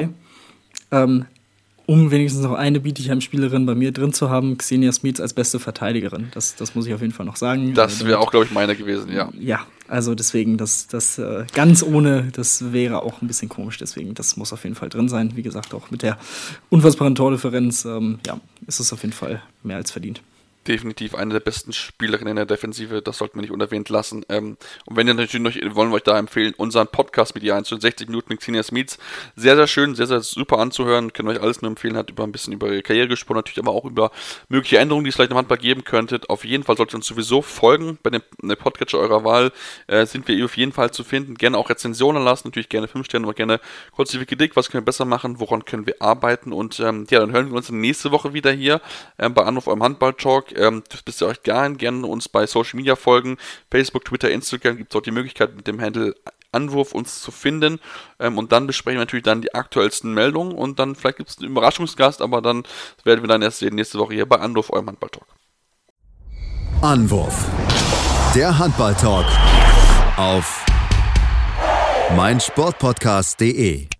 Um wenigstens noch eine Bietigheim-Spielerin bei mir drin zu haben, Xenia Smits als beste Verteidigerin. Das muss ich auf jeden Fall noch sagen. Das wäre auch, glaube ich, meine gewesen, ja. Ja, also deswegen, das ganz ohne, das wäre auch ein bisschen komisch. Deswegen, das muss auf jeden Fall drin sein. Wie gesagt, auch mit der unfassbaren Tordifferenz, ist es auf jeden Fall mehr als verdient. Definitiv eine der besten Spielerinnen in der Defensive, das sollten wir nicht unerwähnt lassen. Und wenn ihr natürlich noch, wollen wir euch da empfehlen, unseren Podcast mit ihr 60 Minuten mit Xenia Smits. Sehr, sehr schön, sehr, sehr super anzuhören. Können euch alles nur empfehlen, hat ein bisschen über ihre Karriere gesprochen, natürlich aber auch über mögliche Änderungen, die es vielleicht im Handball geben könnte. Auf jeden Fall solltet ihr uns sowieso folgen. Bei dem Podcatcher eurer Wahl sind wir auf jeden Fall zu finden. Gerne auch Rezensionen lassen, natürlich gerne 5 Sterne, aber gerne kurz die Kritik, was können wir besser machen, woran können wir arbeiten. Und dann hören wir uns nächste Woche wieder hier bei Anruf eurem Handball-Talk. Dürft ihr euch gerne uns bei Social Media folgen, Facebook, Twitter, Instagram, gibt es dort die Möglichkeit mit dem Handle Anwurf uns zu finden und dann besprechen wir natürlich dann die aktuellsten Meldungen und dann vielleicht gibt es einen Überraschungsgast, aber dann werden wir dann erst sehen nächste Woche hier bei Anruf eurem Handball-Talk. Anwurf, der Handball-Talk auf meinsportpodcast.de